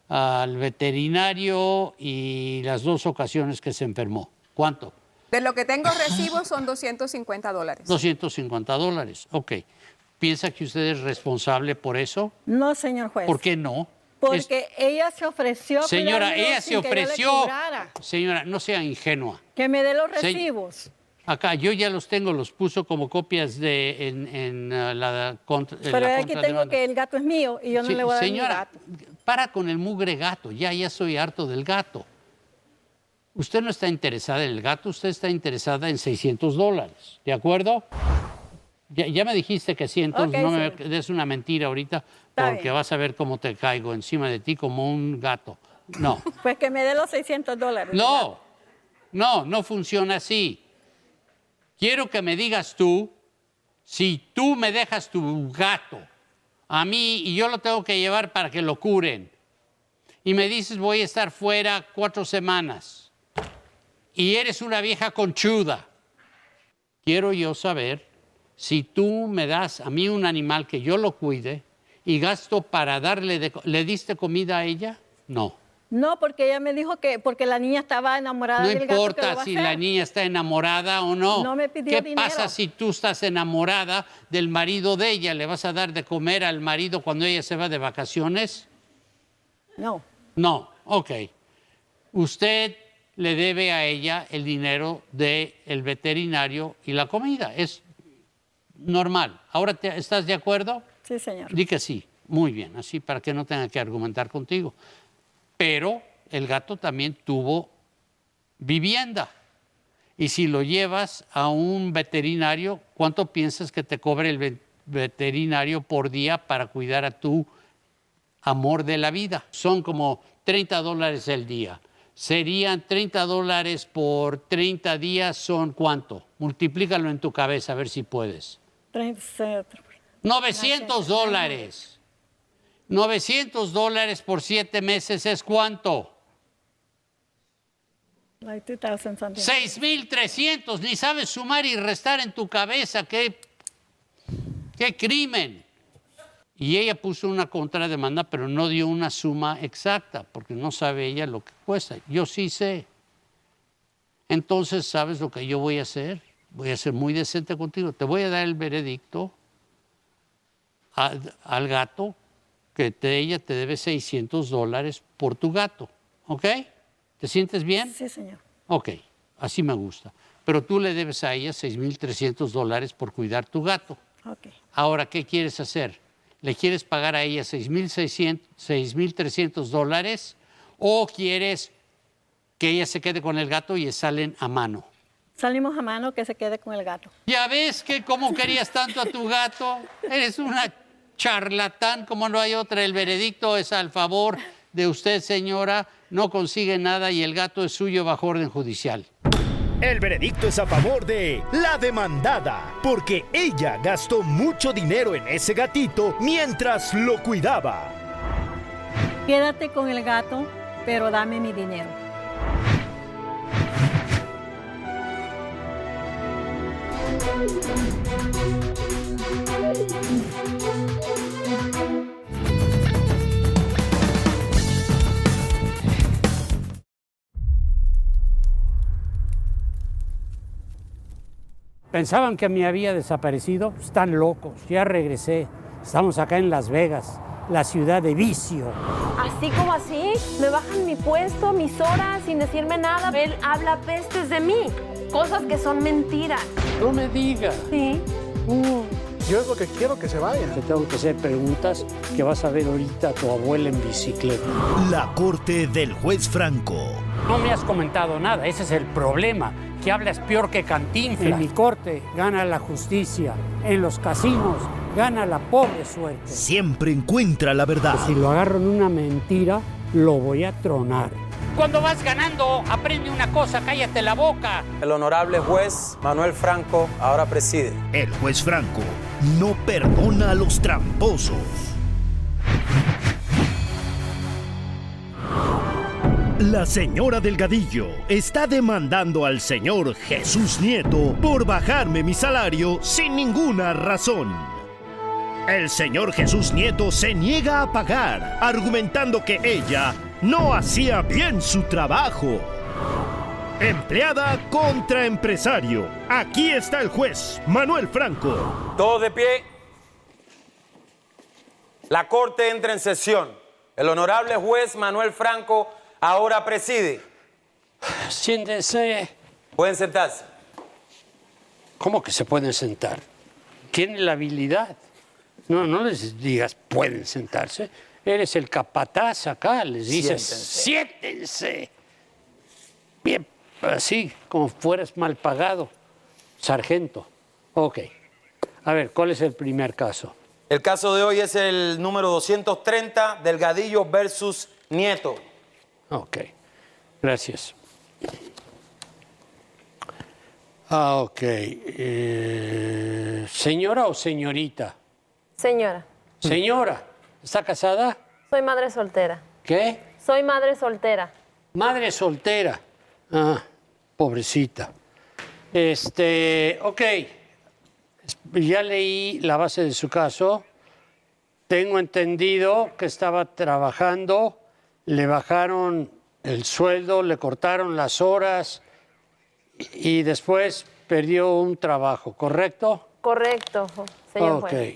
veterinario y las 2 ocasiones que se enfermó? ¿Cuánto? De lo que tengo recibo son $250. $250, ok. ¿Piensa que usted es responsable por eso? No, señor juez. ¿Por qué no? Porque ella se ofreció. a Señora, cuidarlo ella se sin que yo le ofreció. cobrara. Señora, no sea ingenua. Que me dé los recibos. Acá, yo ya los tengo, los puso como copias en la contra. Pero aquí tengo que el gato es mío y yo no le voy a dar señora, mi gato. para con el mugre gato, ya soy harto del gato. Usted no está interesada en el gato, usted está interesada en $600, ¿de acuerdo? Ya me dijiste que sí, entonces Okay, no me sí. des una mentira ahorita, Está porque bien. vas a ver cómo te caigo encima de ti como un gato. No. Pues que me dé los $600. No funciona así. Quiero que me digas tú, si tú me dejas tu gato a mí y yo lo tengo que llevar para que lo curen, y me dices voy a estar fuera 4 semanas, y eres una vieja conchuda, quiero yo saber si tú me das a mí un animal que yo lo cuide y gasto para darle ¿Le diste comida a ella? No. No, porque ella me dijo que porque la niña estaba enamorada No del gato. No importa si la niña está enamorada o no. No me pidió ¿Qué dinero. pasa si tú estás enamorada del marido de ella? ¿Le vas a dar de comer al marido cuando ella se va de vacaciones? No. No, ok. Usted le debe a ella el dinero del veterinario y la comida. Es normal. ¿Ahora estás de acuerdo? Sí, señor. Di que sí. Muy bien, así para que no tenga que argumentar contigo. Pero el gato también tuvo vivienda. Y si lo llevas a un veterinario, ¿cuánto piensas que te cobre el veterinario por día para cuidar a tu amor de la vida? Son como $30 el día. Serían $30 por 30 días, ¿son cuánto? Multiplícalo en tu cabeza a ver si puedes. $900. $900 por 7 meses es ¿cuánto? Like 2,000 something. 6,300. Ni sabes sumar y restar en tu cabeza. ¡Qué crimen! Y ella puso una contrademanda, pero no dio una suma exacta, porque no sabe ella lo que cuesta. Yo sí sé. Entonces, ¿sabes lo que yo voy a hacer? Voy a ser muy decente contigo. Te voy a dar el veredicto al gato, que ella te debe $600 por tu gato. ¿Ok? ¿Te sientes bien? Sí, señor. Ok, así me gusta. Pero tú le debes a ella $6,300 por cuidar tu gato. Ok. Ahora, ¿qué quieres hacer? ¿Le quieres pagar a ella $6,300 o quieres que ella se quede con el gato y salen a mano? Salimos a mano, que se quede con el gato. ¿Ya ves que cómo querías tanto a tu gato? Eres una charlatán como no hay otra. El veredicto es al favor de usted, señora. No consigue nada y el gato es suyo bajo orden judicial. El veredicto es a favor de la demandada, porque ella gastó mucho dinero en ese gatito mientras lo cuidaba. Quédate con el gato, pero dame mi dinero. Pensaban que me había desaparecido. Están locos. Ya regresé. Estamos acá en Las Vegas, la ciudad de vicio. ¿Así como así? Me bajan mi puesto, mis horas, sin decirme nada. Él habla pestes de mí. Cosas que son mentiras. No me digas. Sí. Yo es lo que quiero, que se vaya. Te tengo que hacer preguntas que vas a ver ahorita a tu abuela en bicicleta. La corte del juez Franco. No me has comentado nada. Ese es el problema. Que hablas peor que Cantinflas. En mi corte gana la justicia. En los casinos gana la pobre suerte. Siempre encuentra la verdad. Si lo agarro en una mentira, lo voy a tronar. Cuando vas ganando, aprende una cosa, cállate la boca. El honorable juez Manuel Franco ahora preside. El juez Franco no perdona a los tramposos. La señora Delgadillo está demandando al señor Jesús Nieto por bajarme mi salario sin ninguna razón. El señor Jesús Nieto se niega a pagar, argumentando que ella no hacía bien su trabajo. Empleada contra empresario. Aquí está el juez Manuel Franco. Todos de pie. La corte entra en sesión. El honorable juez Manuel Franco ahora preside. Siéntense. Pueden sentarse. ¿Cómo que se pueden sentar? Tienen la habilidad. No les digas pueden sentarse. Eres el capataz acá. Les dices siéntense. Bien, así como fueras mal pagado. Sargento. Ok. A ver, ¿cuál es el primer caso? El caso de hoy es el número 230, Delgadillo versus Nieto. Ok, gracias. Ok. ¿Señora o señorita? Señora. Señora, ¿está casada? Soy madre soltera. ¿Qué? Soy madre soltera. Madre soltera. Ah, pobrecita. Ok. Ya leí la base de su caso tengo entendido que estaba trabajando, le bajaron el sueldo, le cortaron las horas y después perdió un trabajo, ¿correcto? Correcto, señor juez.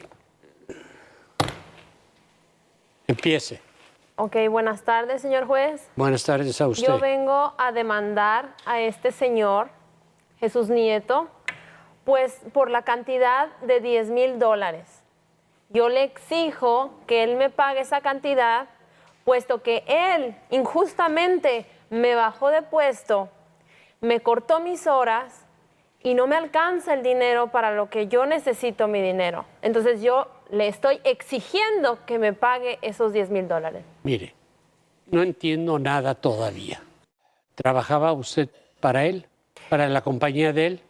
Empiece. Ok, buenas tardes, señor juez. Buenas tardes a usted. Yo vengo a demandar a este señor, Jesús Nieto, pues por la cantidad de $10,000. Yo le exijo que él me pague esa cantidad, puesto que él injustamente me bajó de puesto, me cortó mis horas y no me alcanza el dinero para lo que yo necesito mi dinero. Entonces yo le estoy exigiendo que me pague esos $10,000. Mire, no entiendo nada todavía. ¿Trabajaba usted para él? ¿Para la compañía de él?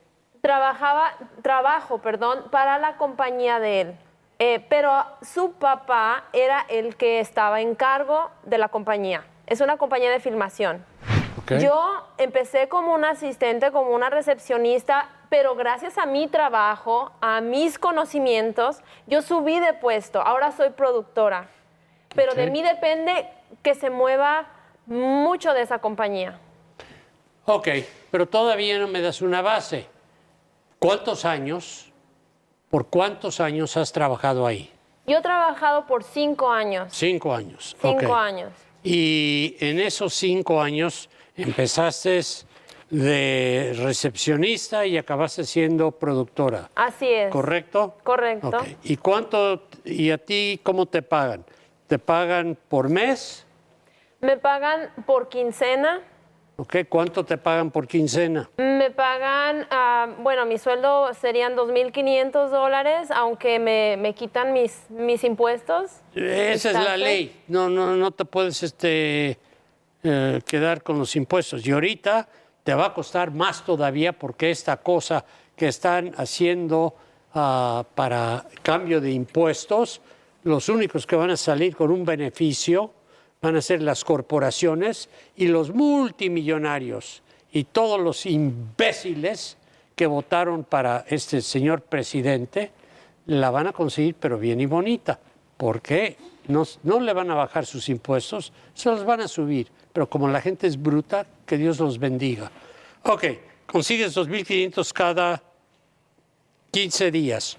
Trabajo, para la compañía de él. Pero su papá era el que estaba en cargo de la compañía. Es una compañía de filmación. Okay. Yo empecé como una asistente, como una recepcionista, pero gracias a mi trabajo, a mis conocimientos, yo subí de puesto. Ahora soy productora. Pero de mí depende que se mueva mucho de esa compañía. Ok, pero todavía no me das una base. ¿Cuántos años, por cuántos años has trabajado ahí? Yo he trabajado por 5 años. 5 años. 5 años. Y en esos 5 años empezaste de recepcionista y acabaste siendo productora. Así es. ¿Correcto? Correcto. Okay. ¿Y a ti cómo te pagan? ¿Te pagan por mes? Me pagan por quincena. Okay. ¿Cuánto te pagan por quincena? Me pagan, mi sueldo serían $2,500, aunque me quitan mis impuestos. Esa es la ley. No te puedes quedar con los impuestos. Y ahorita te va a costar más todavía porque esta cosa que están haciendo para cambio de impuestos, los únicos que van a salir con un beneficio van a ser las corporaciones y los multimillonarios y todos los imbéciles que votaron para este señor presidente la van a conseguir, pero bien y bonita. ¿Por qué? No le van a bajar sus impuestos, se los van a subir. Pero como la gente es bruta, que Dios los bendiga. Ok, consigues 2,500 cada 15 días.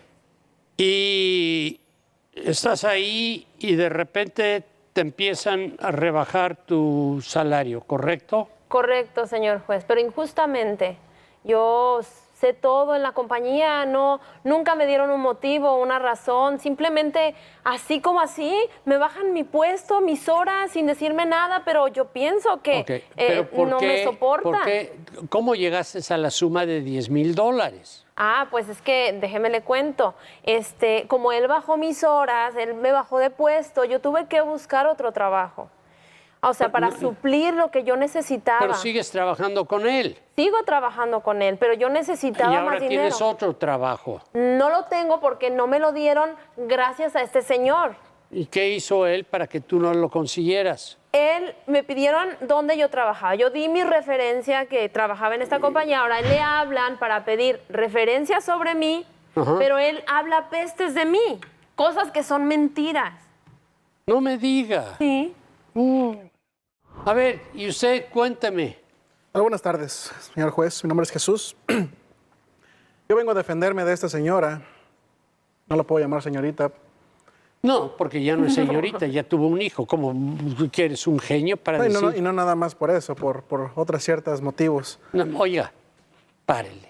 Y estás ahí y de repente te empiezan a rebajar tu salario, ¿correcto? Correcto, señor juez, pero injustamente. Yo sé todo en la compañía, nunca me dieron un motivo, una razón, simplemente así como así, me bajan mi puesto, mis horas, sin decirme nada, pero yo pienso que no me soporta. ¿Cómo llegaste a la suma de $10,000? Pues es que, déjeme le cuento, como él bajó mis horas, él me bajó de puesto, yo tuve que buscar otro trabajo. O sea, para suplir lo que yo necesitaba. Pero sigues trabajando con él. Sigo trabajando con él, pero yo necesitaba más dinero. Y ahora tienes otro trabajo. No lo tengo porque no me lo dieron gracias a este señor. ¿Y qué hizo él para que tú no lo consiguieras? Él me pidieron dónde yo trabajaba. Yo di mi referencia que trabajaba en esta compañía. Ahora le hablan para pedir referencia sobre mí, pero él habla pestes de mí, cosas que son mentiras. No me diga. Sí. A ver, y usted, cuénteme. Buenas tardes, señor juez. Mi nombre es Jesús. Yo vengo a defenderme de esta señora. No la puedo llamar señorita. No, porque ya no es señorita, ya tuvo un hijo. ¿Cómo quieres un genio para decir? Y no nada más por eso, por otros ciertos motivos. No, oiga, párele.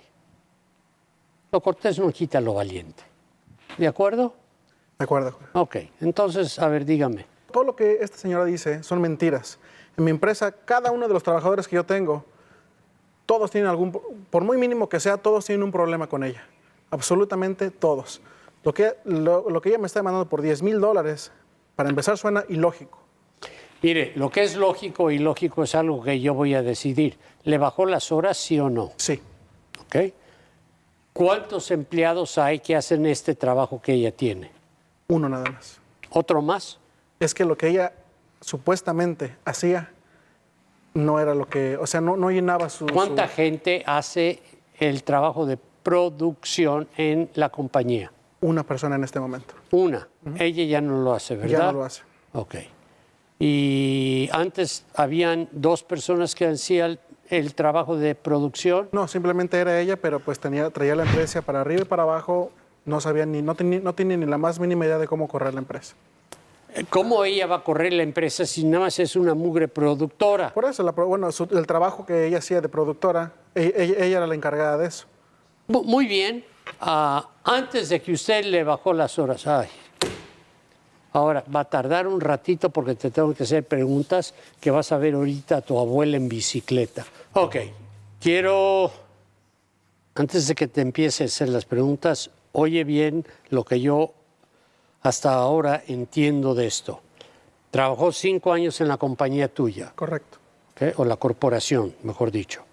Lo cortés no quita lo valiente. ¿De acuerdo? De acuerdo. Ok, entonces, a ver, dígame. Todo lo que esta señora dice son mentiras. En mi empresa, cada uno de los trabajadores que yo tengo, todos tienen por muy mínimo que sea, todos tienen un problema con ella. Absolutamente todos. Lo que ella me está demandando por $10,000, para empezar, suena ilógico. Mire, lo que es lógico y ilógico es algo que yo voy a decidir. ¿Le bajó las horas, sí o no? Sí. Ok. ¿Cuántos empleados hay que hacen este trabajo que ella tiene? Uno nada más. ¿Otro más? Es que lo que ella supuestamente hacía no era lo que, o sea, no llenaba su... ¿Cuánta gente hace el trabajo de producción en la compañía? una persona en este momento. Una. Ella ya no lo hace, ¿verdad? Ya no lo hace. Ok. ¿Y antes habían 2 personas que hacían el trabajo de producción? No, simplemente era ella, pero pues traía la empresa para arriba y para abajo. No sabía no tenía ni la más mínima idea de cómo correr la empresa. ¿Cómo ella va a correr la empresa si nada más es una mugre productora? Por eso, el trabajo que ella hacía de productora, ella era la encargada de eso. Muy bien. Antes de que usted le bajó las horas. Ay. Ahora, va a tardar un ratito porque te tengo que hacer preguntas que vas a ver ahorita a tu abuela en bicicleta. Ok. Quiero, antes de que te empiece a hacer las preguntas, oye bien lo que yo hasta ahora entiendo de esto. Trabajó 5 años en la compañía tuya. Correcto. ¿Okay? O la corporación, mejor dicho.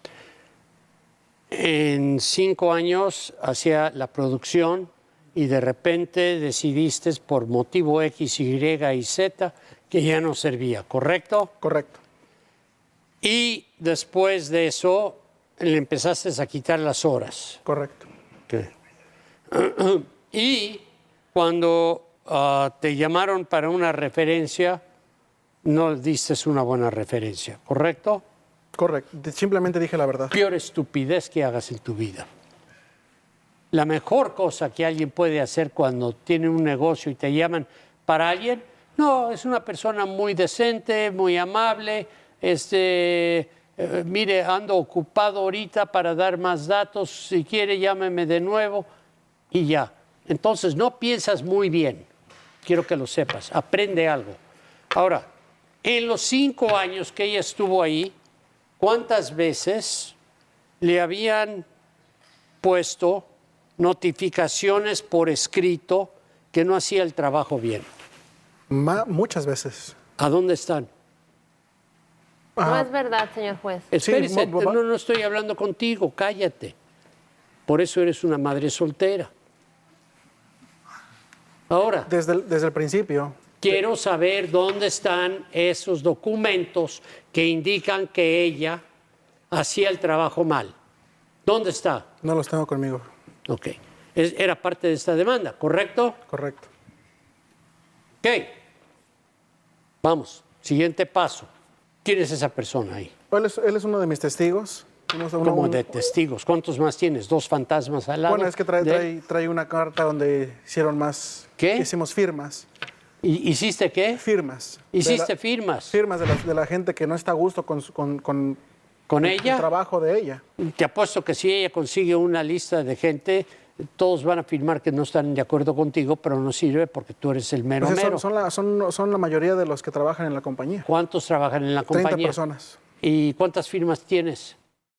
En 5 años hacía la producción y de repente decidiste por motivo X, Y y Z que ya no servía, ¿correcto? Correcto. Y después de eso le empezaste a quitar las horas. Correcto. Okay. Y cuando te llamaron para una referencia, no diste una buena referencia, ¿correcto? Correcto. Simplemente dije la verdad. Peor estupidez que hagas en tu vida. La mejor cosa que alguien puede hacer cuando tiene un negocio y te llaman para alguien, no, es una persona muy decente, muy amable, mire, ando ocupado ahorita para dar más datos, si quiere llámeme de nuevo y ya. Entonces no piensas muy bien, quiero que lo sepas, aprende algo. Ahora, en los 5 años que ella estuvo ahí, ¿cuántas veces le habían puesto notificaciones por escrito que no hacía el trabajo bien? Muchas veces. ¿A dónde están? No es verdad, señor juez. Espérese, no estoy hablando contigo, cállate. Por eso eres una madre soltera. Ahora. Desde el principio. Quiero saber dónde están esos documentos que indican que ella hacía el trabajo mal. ¿Dónde está? No los tengo conmigo. Ok. Era parte de esta demanda, ¿correcto? Correcto. Ok. Vamos, siguiente paso. ¿Quién es esa persona ahí? Él es uno de mis testigos. ¿Cómo de testigos? ¿Cuántos más tienes? ¿2 fantasmas al lado? Bueno, es que trae una carta donde hicieron más... ¿Qué? Hicimos firmas. ¿Hiciste qué? Firmas. ¿Hiciste firmas? Firmas de la gente que no está a gusto con ella. El trabajo de ella. Te apuesto que si ella consigue una lista de gente, todos van a afirmar que no están de acuerdo contigo, pero no sirve porque tú eres el mero mero. Son la mayoría de los que trabajan en la compañía. ¿Cuántos trabajan en la compañía? 30 personas. ¿Y cuántas firmas tienes?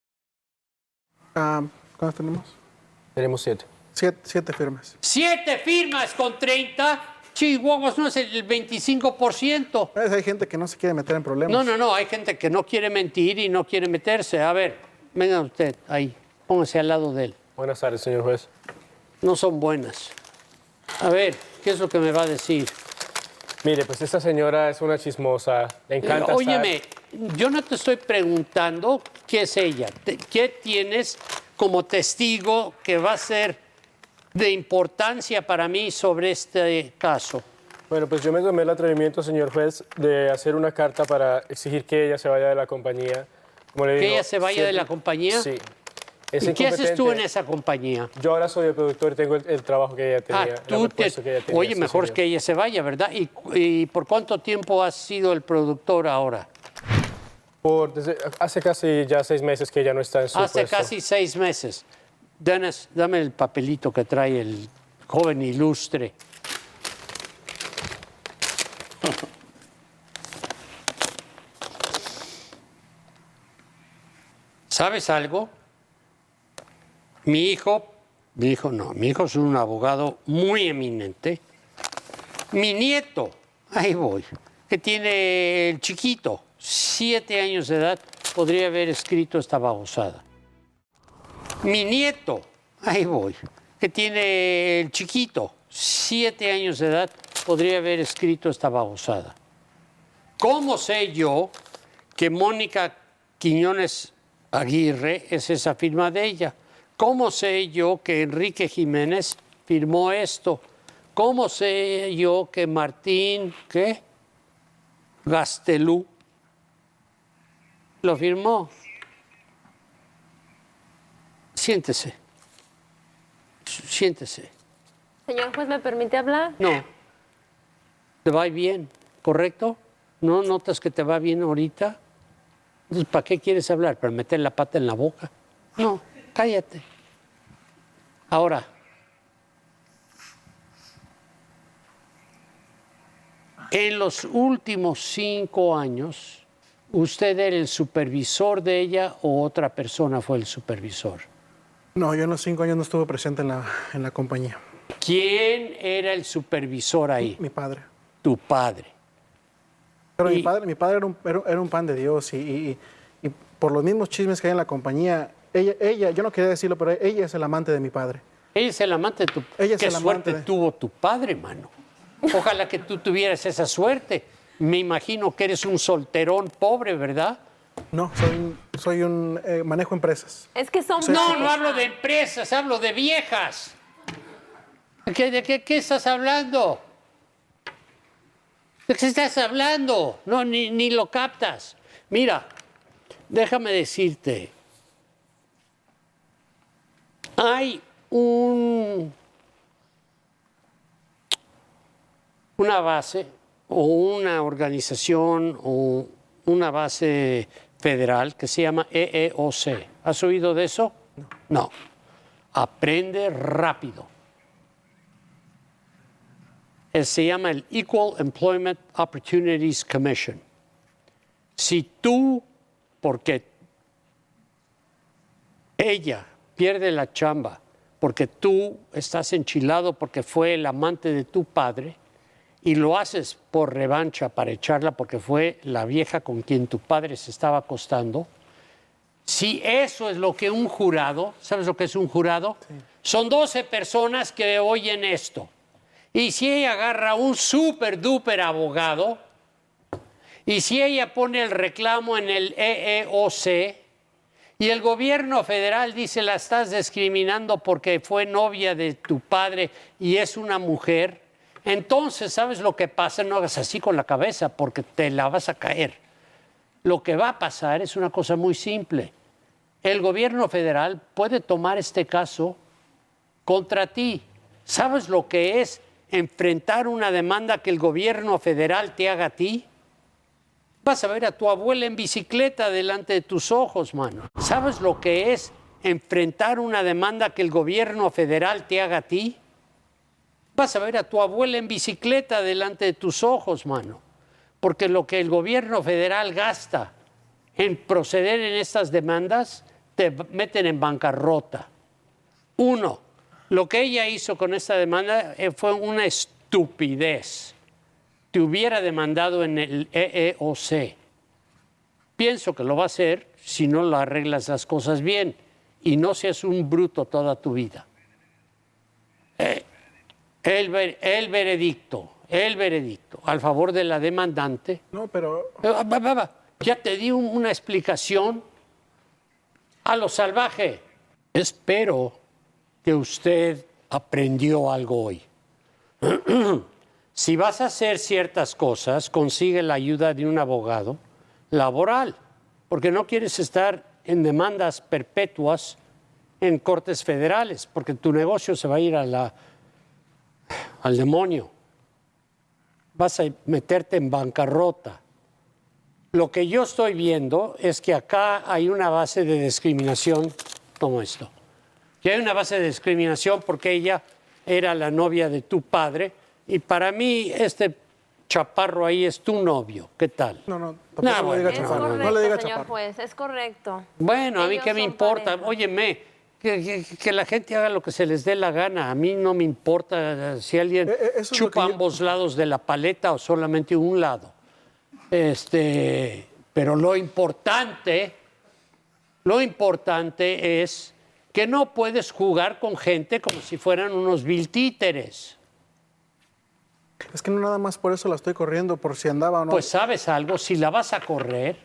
¿Cuántas tenemos? Tenemos 7. 7 firmas. 7 firmas con 30. Chihuahuas, no es el 25%. Hay gente que no se quiere meter en problemas. No, hay gente que no quiere mentir y no quiere meterse. A ver, venga usted ahí, póngase al lado de él. Buenas tardes, señor juez. No son buenas. A ver, ¿qué es lo que me va a decir? Mire, pues esta señora es una chismosa, le encanta Óyeme, yo no te estoy preguntando qué es ella. ¿Qué tienes como testigo que va a ser de importancia para mí sobre este caso? Bueno, pues yo me tomé el atrevimiento, señor juez, de hacer una carta para exigir que ella se vaya de la compañía. Como le digo, ¿que ella se vaya de la compañía? Sí. ¿Y qué haces tú en esa compañía? Yo ahora soy el productor y tengo el trabajo que ella tenía. Oye, mejor es que ella se vaya, ¿verdad? ¿Y por cuánto tiempo has sido el productor ahora? Hace casi ya 6 meses que ella no está en su puesto. Hace casi 6 meses. Dennis, dame el papelito que trae el joven ilustre. ¿Sabes algo? Mi hijo es un abogado muy eminente. Mi nieto, ahí voy, que tiene el chiquito, 7 años de edad, podría haber escrito esta babosada. Mi nieto, ahí voy, que tiene el chiquito, 7 años de edad, podría haber escrito esta babosada. ¿Cómo sé yo que Mónica Quiñones Aguirre es esa firma de ella? ¿Cómo sé yo que Enrique Jiménez firmó esto. ¿Cómo sé yo que Martín, ¿qué? Gastelú lo firmó? Siéntese. Siéntese. Señor juez, ¿me permite hablar? No. ¿Te va bien? ¿Correcto? ¿No notas que te va bien ahorita? Entonces, ¿para qué quieres hablar? ¿Para meter la pata en la boca? No, cállate. Ahora, en los últimos 5 años, ¿usted era el supervisor de ella o otra persona fue el supervisor? No, yo en los 5 años no estuve presente en la compañía. ¿Quién era el supervisor ahí? Mi padre. Tu padre. Pero mi padre era un pan de Dios y por los mismos chismes que hay en la compañía, ella, yo no quería decirlo, pero ella es el amante de mi padre. Ella es el amante de tu padre. ¿Qué suerte tuvo tu padre, mano? Ojalá que tú tuvieras esa suerte. Me imagino que eres un solterón pobre, ¿verdad? No, soy un manejo empresas. Es que son... No hablo de empresas, hablo de viejas. ¿De qué estás hablando? ¿De qué estás hablando? No, ni lo captas. Mira, déjame decirte. Hay una base o una organización o una base federal que se llama EEOC. ¿Has oído de eso? No. Aprende rápido. Se llama el Equal Employment Opportunities Commission. Si tú, porque ella pierde la chamba, porque tú estás enchilado porque fue el amante de tu padre, y lo haces por revancha para echarla porque fue la vieja con quien tu padre se estaba acostando, si eso es lo que un jurado, ¿sabes lo que es un jurado? Sí. Son 12 personas que oyen esto. Y si ella agarra un súper duper abogado, y si ella pone el reclamo en el EEOC, y el gobierno federal dice la estás discriminando porque fue novia de tu padre y es una mujer, entonces, ¿sabes lo que pasa? No hagas así con la cabeza porque te la vas a caer. Lo que va a pasar es una cosa muy simple. El gobierno federal puede tomar este caso contra ti. ¿Sabes lo que es enfrentar una demanda que el gobierno federal te haga a ti? Vas a ver a tu abuela en bicicleta delante de tus ojos, mano. ¿Sabes lo que es enfrentar una demanda que el gobierno federal te haga a ti? Vas a ver a tu abuela en bicicleta delante de tus ojos, mano. Porque lo que el gobierno federal gasta en proceder en estas demandas, te meten en bancarrota. 1, lo que ella hizo con esta demanda fue una estupidez. Te hubiera demandado en el EEOC. Pienso que lo va a hacer si no lo arreglas las cosas bien y no seas un bruto toda tu vida. El veredicto al favor de la demandante. No, pero... Ya te di una explicación a lo salvaje. Espero que usted aprendió algo hoy. Si vas a hacer ciertas cosas, consigue la ayuda de un abogado laboral, porque no quieres estar en demandas perpetuas en cortes federales, porque tu negocio se va a ir al demonio. Vas a meterte en bancarrota. Lo que yo estoy viendo es que acá hay una base de discriminación como esto. Que hay una base de discriminación porque ella era la novia de tu padre y para mí este chaparro ahí es tu novio. ¿Qué tal? No le diga chaparro. No le diga chaparro. Señor juez, es correcto. Bueno, a mí qué me importa. Óyeme, que la gente haga lo que se les dé la gana. A mí no me importa si alguien chupa ambos lados de la paleta o solamente un lado. Pero lo importante es que no puedes jugar con gente como si fueran unos vil títeres. Es que no nada más por eso la estoy corriendo, por si andaba o no. Pues sabes algo, si la vas a correr,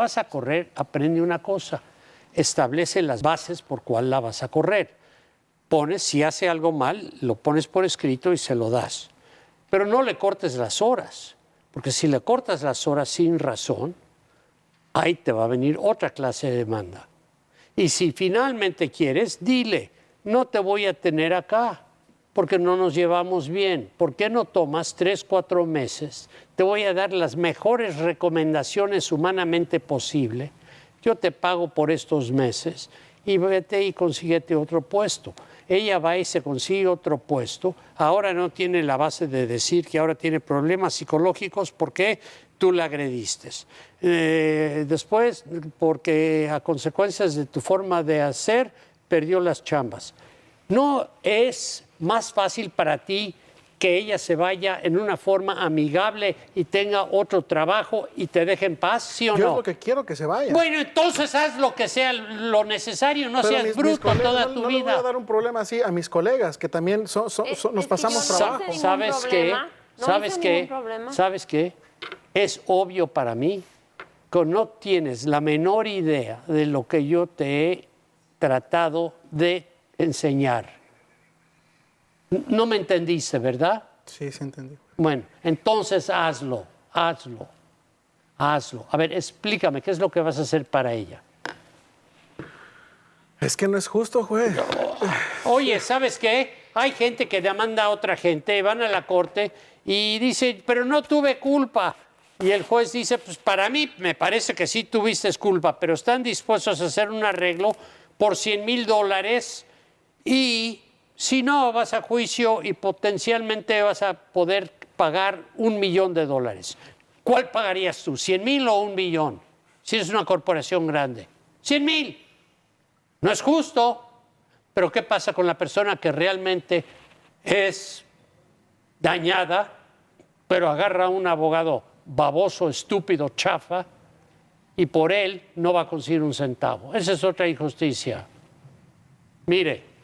aprende una cosa. Establece las bases por cuál la vas a correr. pones, si hace algo mal, lo pones por escrito y se lo das. Pero no le cortes las horas, porque si le cortas las horas sin razón, ahí te va a venir otra clase de demanda. Y si finalmente quieres, dile, no te voy a tener acá, porque no nos llevamos bien. ¿Por qué no tomas 3, 4 meses? Te voy a dar las mejores recomendaciones humanamente posible. Yo te pago por estos meses y vete y consíguete otro puesto. Ella va y se consigue otro puesto. Ahora no tiene la base de decir que ahora tiene problemas psicológicos porque tú la agrediste. Después, porque a consecuencias de tu forma de hacer, perdió las chambas. ¿No es más fácil para ti que ella se vaya en una forma amigable y tenga otro trabajo y te deje en paz, sí o no? Yo es lo que quiero, que se vaya. Bueno, entonces haz lo que sea lo necesario, no Pero seas bruto toda tu no vida. No le voy a dar un problema así a mis colegas, que también nos pasamos trabajo. ¿Sabes qué? ¿Sabes qué? Es obvio para mí que no tienes la menor idea de lo que yo te he tratado de enseñar. No me entendiste, ¿verdad? Sí, sí entendí. Bueno, entonces hazlo. A ver, explícame, ¿qué es lo que vas a hacer para ella? Es que no es justo, juez. Oye, ¿sabes qué? Hay gente que demanda a otra gente, van a la corte y dice, pero no tuve culpa. Y el juez dice, pues para mí me parece que sí tuviste culpa, pero están dispuestos a hacer un arreglo por $100,000 y si no, vas a juicio y potencialmente vas a poder pagar $1 millón. ¿Cuál pagarías tú? ¿100,000 o $1 millón? Si es una corporación grande. $100,000. No es justo. Pero ¿qué pasa con la persona que realmente es dañada, pero agarra a un abogado baboso, estúpido, chafa, y por él no va a conseguir un centavo? Esa es otra injusticia. Mire,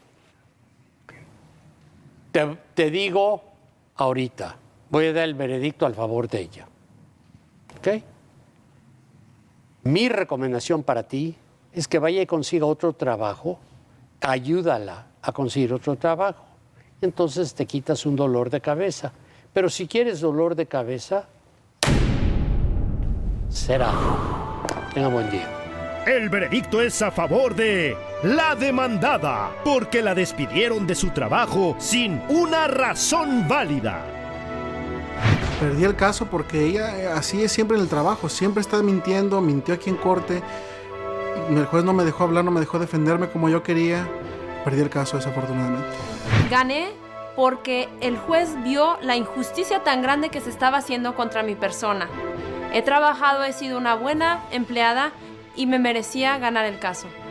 te digo ahorita, voy a dar el veredicto al favor de ella. ¿Ok? Mi recomendación para ti es que vaya y consiga otro trabajo, ayúdala a conseguir otro trabajo. Entonces te quitas un dolor de cabeza. Pero si quieres dolor de cabeza, será. Tenga buen día. El veredicto es a favor de la demandada, porque la despidieron de su trabajo sin una razón válida. Perdí el caso porque ella así es siempre en el trabajo, siempre está mintiendo, mintió aquí en corte. El juez no me dejó hablar, no me dejó defenderme como yo quería. Perdí el caso, desafortunadamente. Gané porque el juez vio la injusticia tan grande que se estaba haciendo contra mi persona. He trabajado, he sido una buena empleada y me merecía ganar el caso.